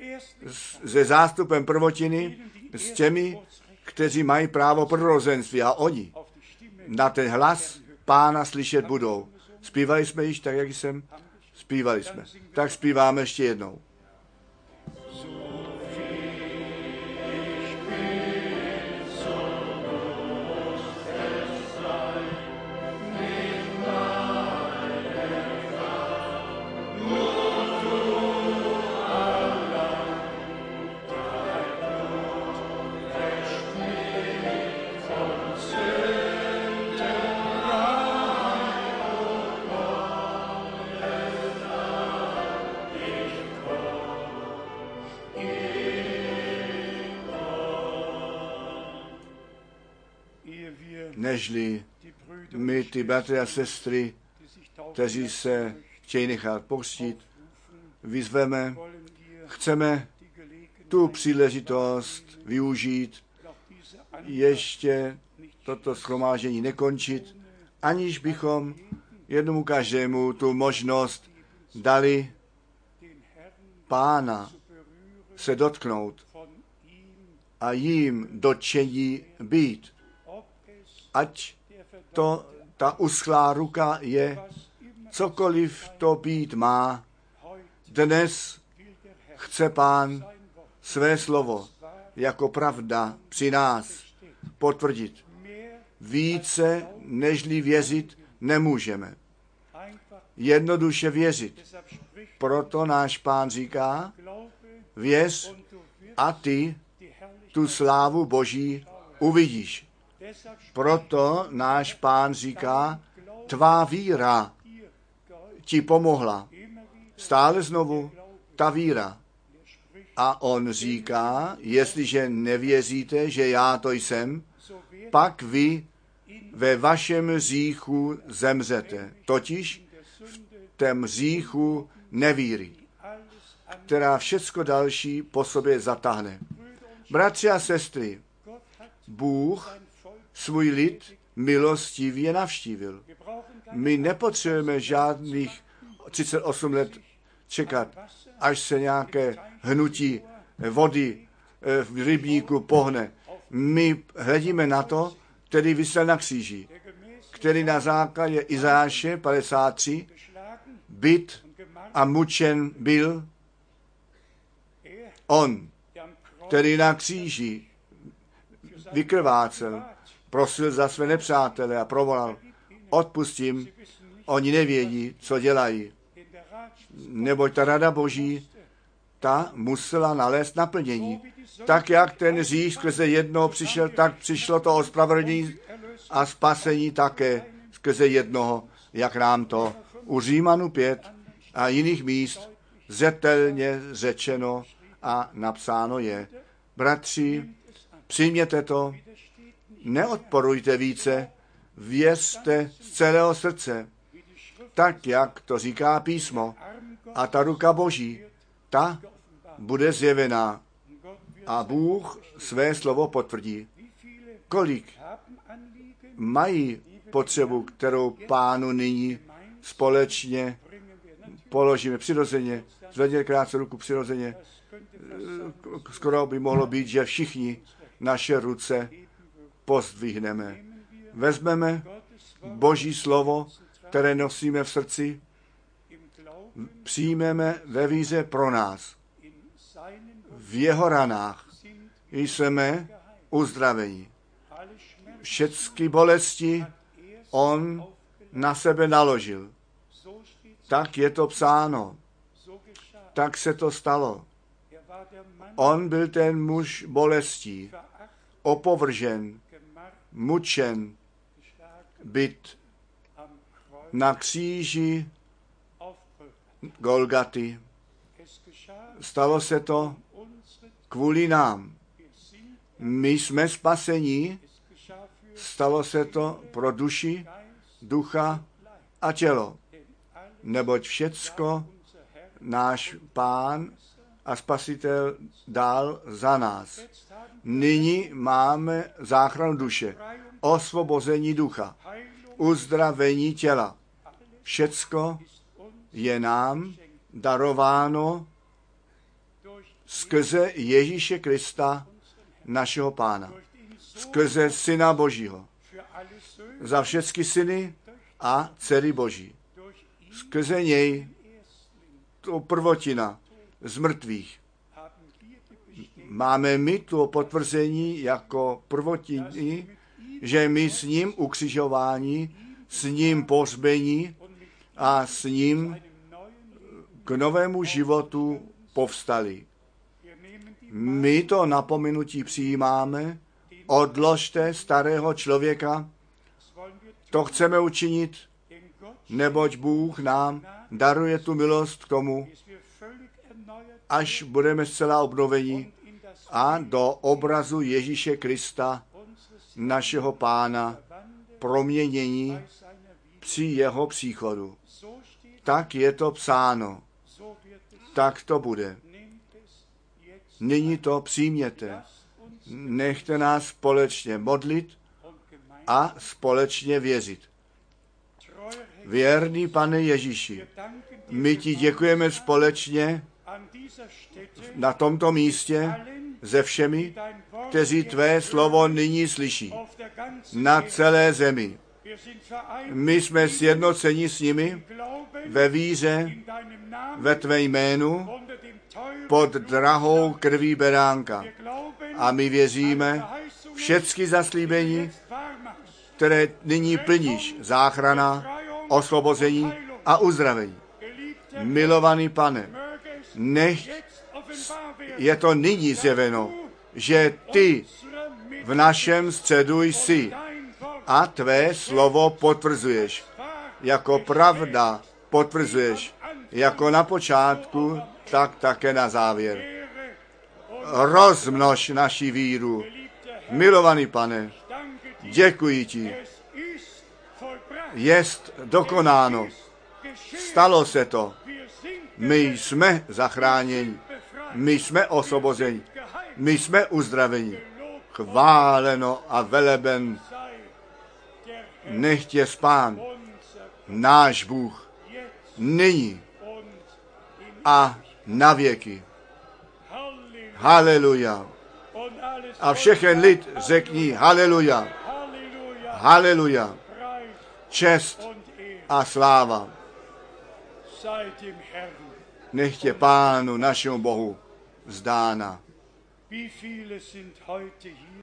se zástupem prvotiny, s těmi, kteří mají právo prorozenství a oni na ten hlas Pána slyšet budou. Zpívali jsme již tak, jak jsem? Zpívali jsme. Tak zpíváme ještě jednou. Nežli my, ty bratry a sestry, kteří se chtějí nechat pokřtít, vyzveme, chceme tu příležitost využít, ještě toto shromáždění nekončit, aniž bychom jednomu každému tu možnost dali Pána se dotknout a jím dotčení být. Ať to ta uschlá ruka je, cokoliv to být má, dnes chce Pán své slovo jako pravda při nás potvrdit. Více nežli věřit nemůžeme. Jednoduše věřit. Proto náš Pán říká, věř a ty tu slávu Boží uvidíš. Proto náš Pán říká, tvá víra ti pomohla. Stále znovu ta víra. A on říká, jestliže nevěříte, že já to jsem, pak vy ve vašem hříchu zemřete. Totiž v tém hříchu nevíry, která všecko další po sobě zatáhne. Bratři a sestry, Bůh svůj lid milostivě navštívil. My nepotřebujeme žádných 38 let čekat, až se nějaké hnutí vody v rybníku pohne. My hledíme na to, který visel na kříži, který na základě Izajáše 53 bit a mučen byl. On, který na kříži vykrvácel, prosil za své nepřátele a provolal, odpustím, oni nevědí, co dělají. Neboť ta rada Boží, ta musela nalézt naplnění. Tak, jak ten hřích skrze jednoho přišel, tak přišlo to ospravedlnění a spasení také skrze jednoho, jak nám to u Římanů 5 a jiných míst zřetelně řečeno a napsáno je. Bratři, přijměte to, neodporujte více, věřte z celého srdce, tak, jak to říká písmo. A ta ruka Boží, ta bude zjevená. A Bůh své slovo potvrdí. Kolik mají potřebu, kterou Pánu nyní společně položíme přirozeně, zvedněte krátce ruku přirozeně. Skoro by mohlo být, že všichni naše ruce pozdvihneme. Vezmeme Boží slovo, které nosíme v srdci, přijmeme ve víře pro nás. V jeho ranách jsme uzdraveni. Všechny bolesti on na sebe naložil. Tak je to psáno. Tak se to stalo. On byl ten muž bolestí, opovržen, mučen, bit na kříži Golgaty. Stalo se to kvůli nám. My jsme spasení, stalo se to pro duši, ducha a tělo. Neboť všecko náš Pán a Spasitel dal za nás. Nyní máme záchranu duše, osvobození ducha, uzdravení těla. Všecko je nám darováno skrze Ježíše Krista, našeho Pána. Skrze Syna Božího. Za všechny syny a dcery Boží. Skrze něj to prvotina z mrtvých. Máme my to potvrzení jako prvotiny, že my s ním ukřižování, s ním pohřbení a s ním k novému životu povstali. My to napomenutí přijímáme, odložte starého člověka, to chceme učinit, neboť Bůh nám daruje tu milost k tomu, až budeme zcela obnoveni a do obrazu Ježíše Krista, našeho Pána, proměnění při jeho příchodu. Tak je to psáno. Tak to bude. Nyní to přijměte. Nechte nás společně modlit a společně věřit. Věrný Pane Ježíši, my ti děkujeme společně na tomto místě se všemi, kteří tvé slovo nyní slyší na celé zemi. My jsme sjednoceni s nimi ve víře ve tvé jménu pod drahou krví beránka. A my věříme všechny zaslíbení, které nyní plníš, záchrana, osvobození a uzdravení. Milovaný Pane, nech je to nyní zjeveno že ty v našem středu jsi a tvé slovo potvrzuješ. Jako pravda potvrzuješ. Jako na počátku, tak také na závěr. Rozmnož naši víru. Milovaný Pane, děkuji ti. Jest dokonáno. Stalo se to. My jsme zachráněni. My jsme osvobozeni. My jsme uzdraveni. Chváleno a veleben nechť je Pán, náš Bůh, nyní a na věky. Haleluja. A všechen lid řekni haleluja. Haleluja. Čest a sláva. Nechť je Pánu našemu Bohu vzdána.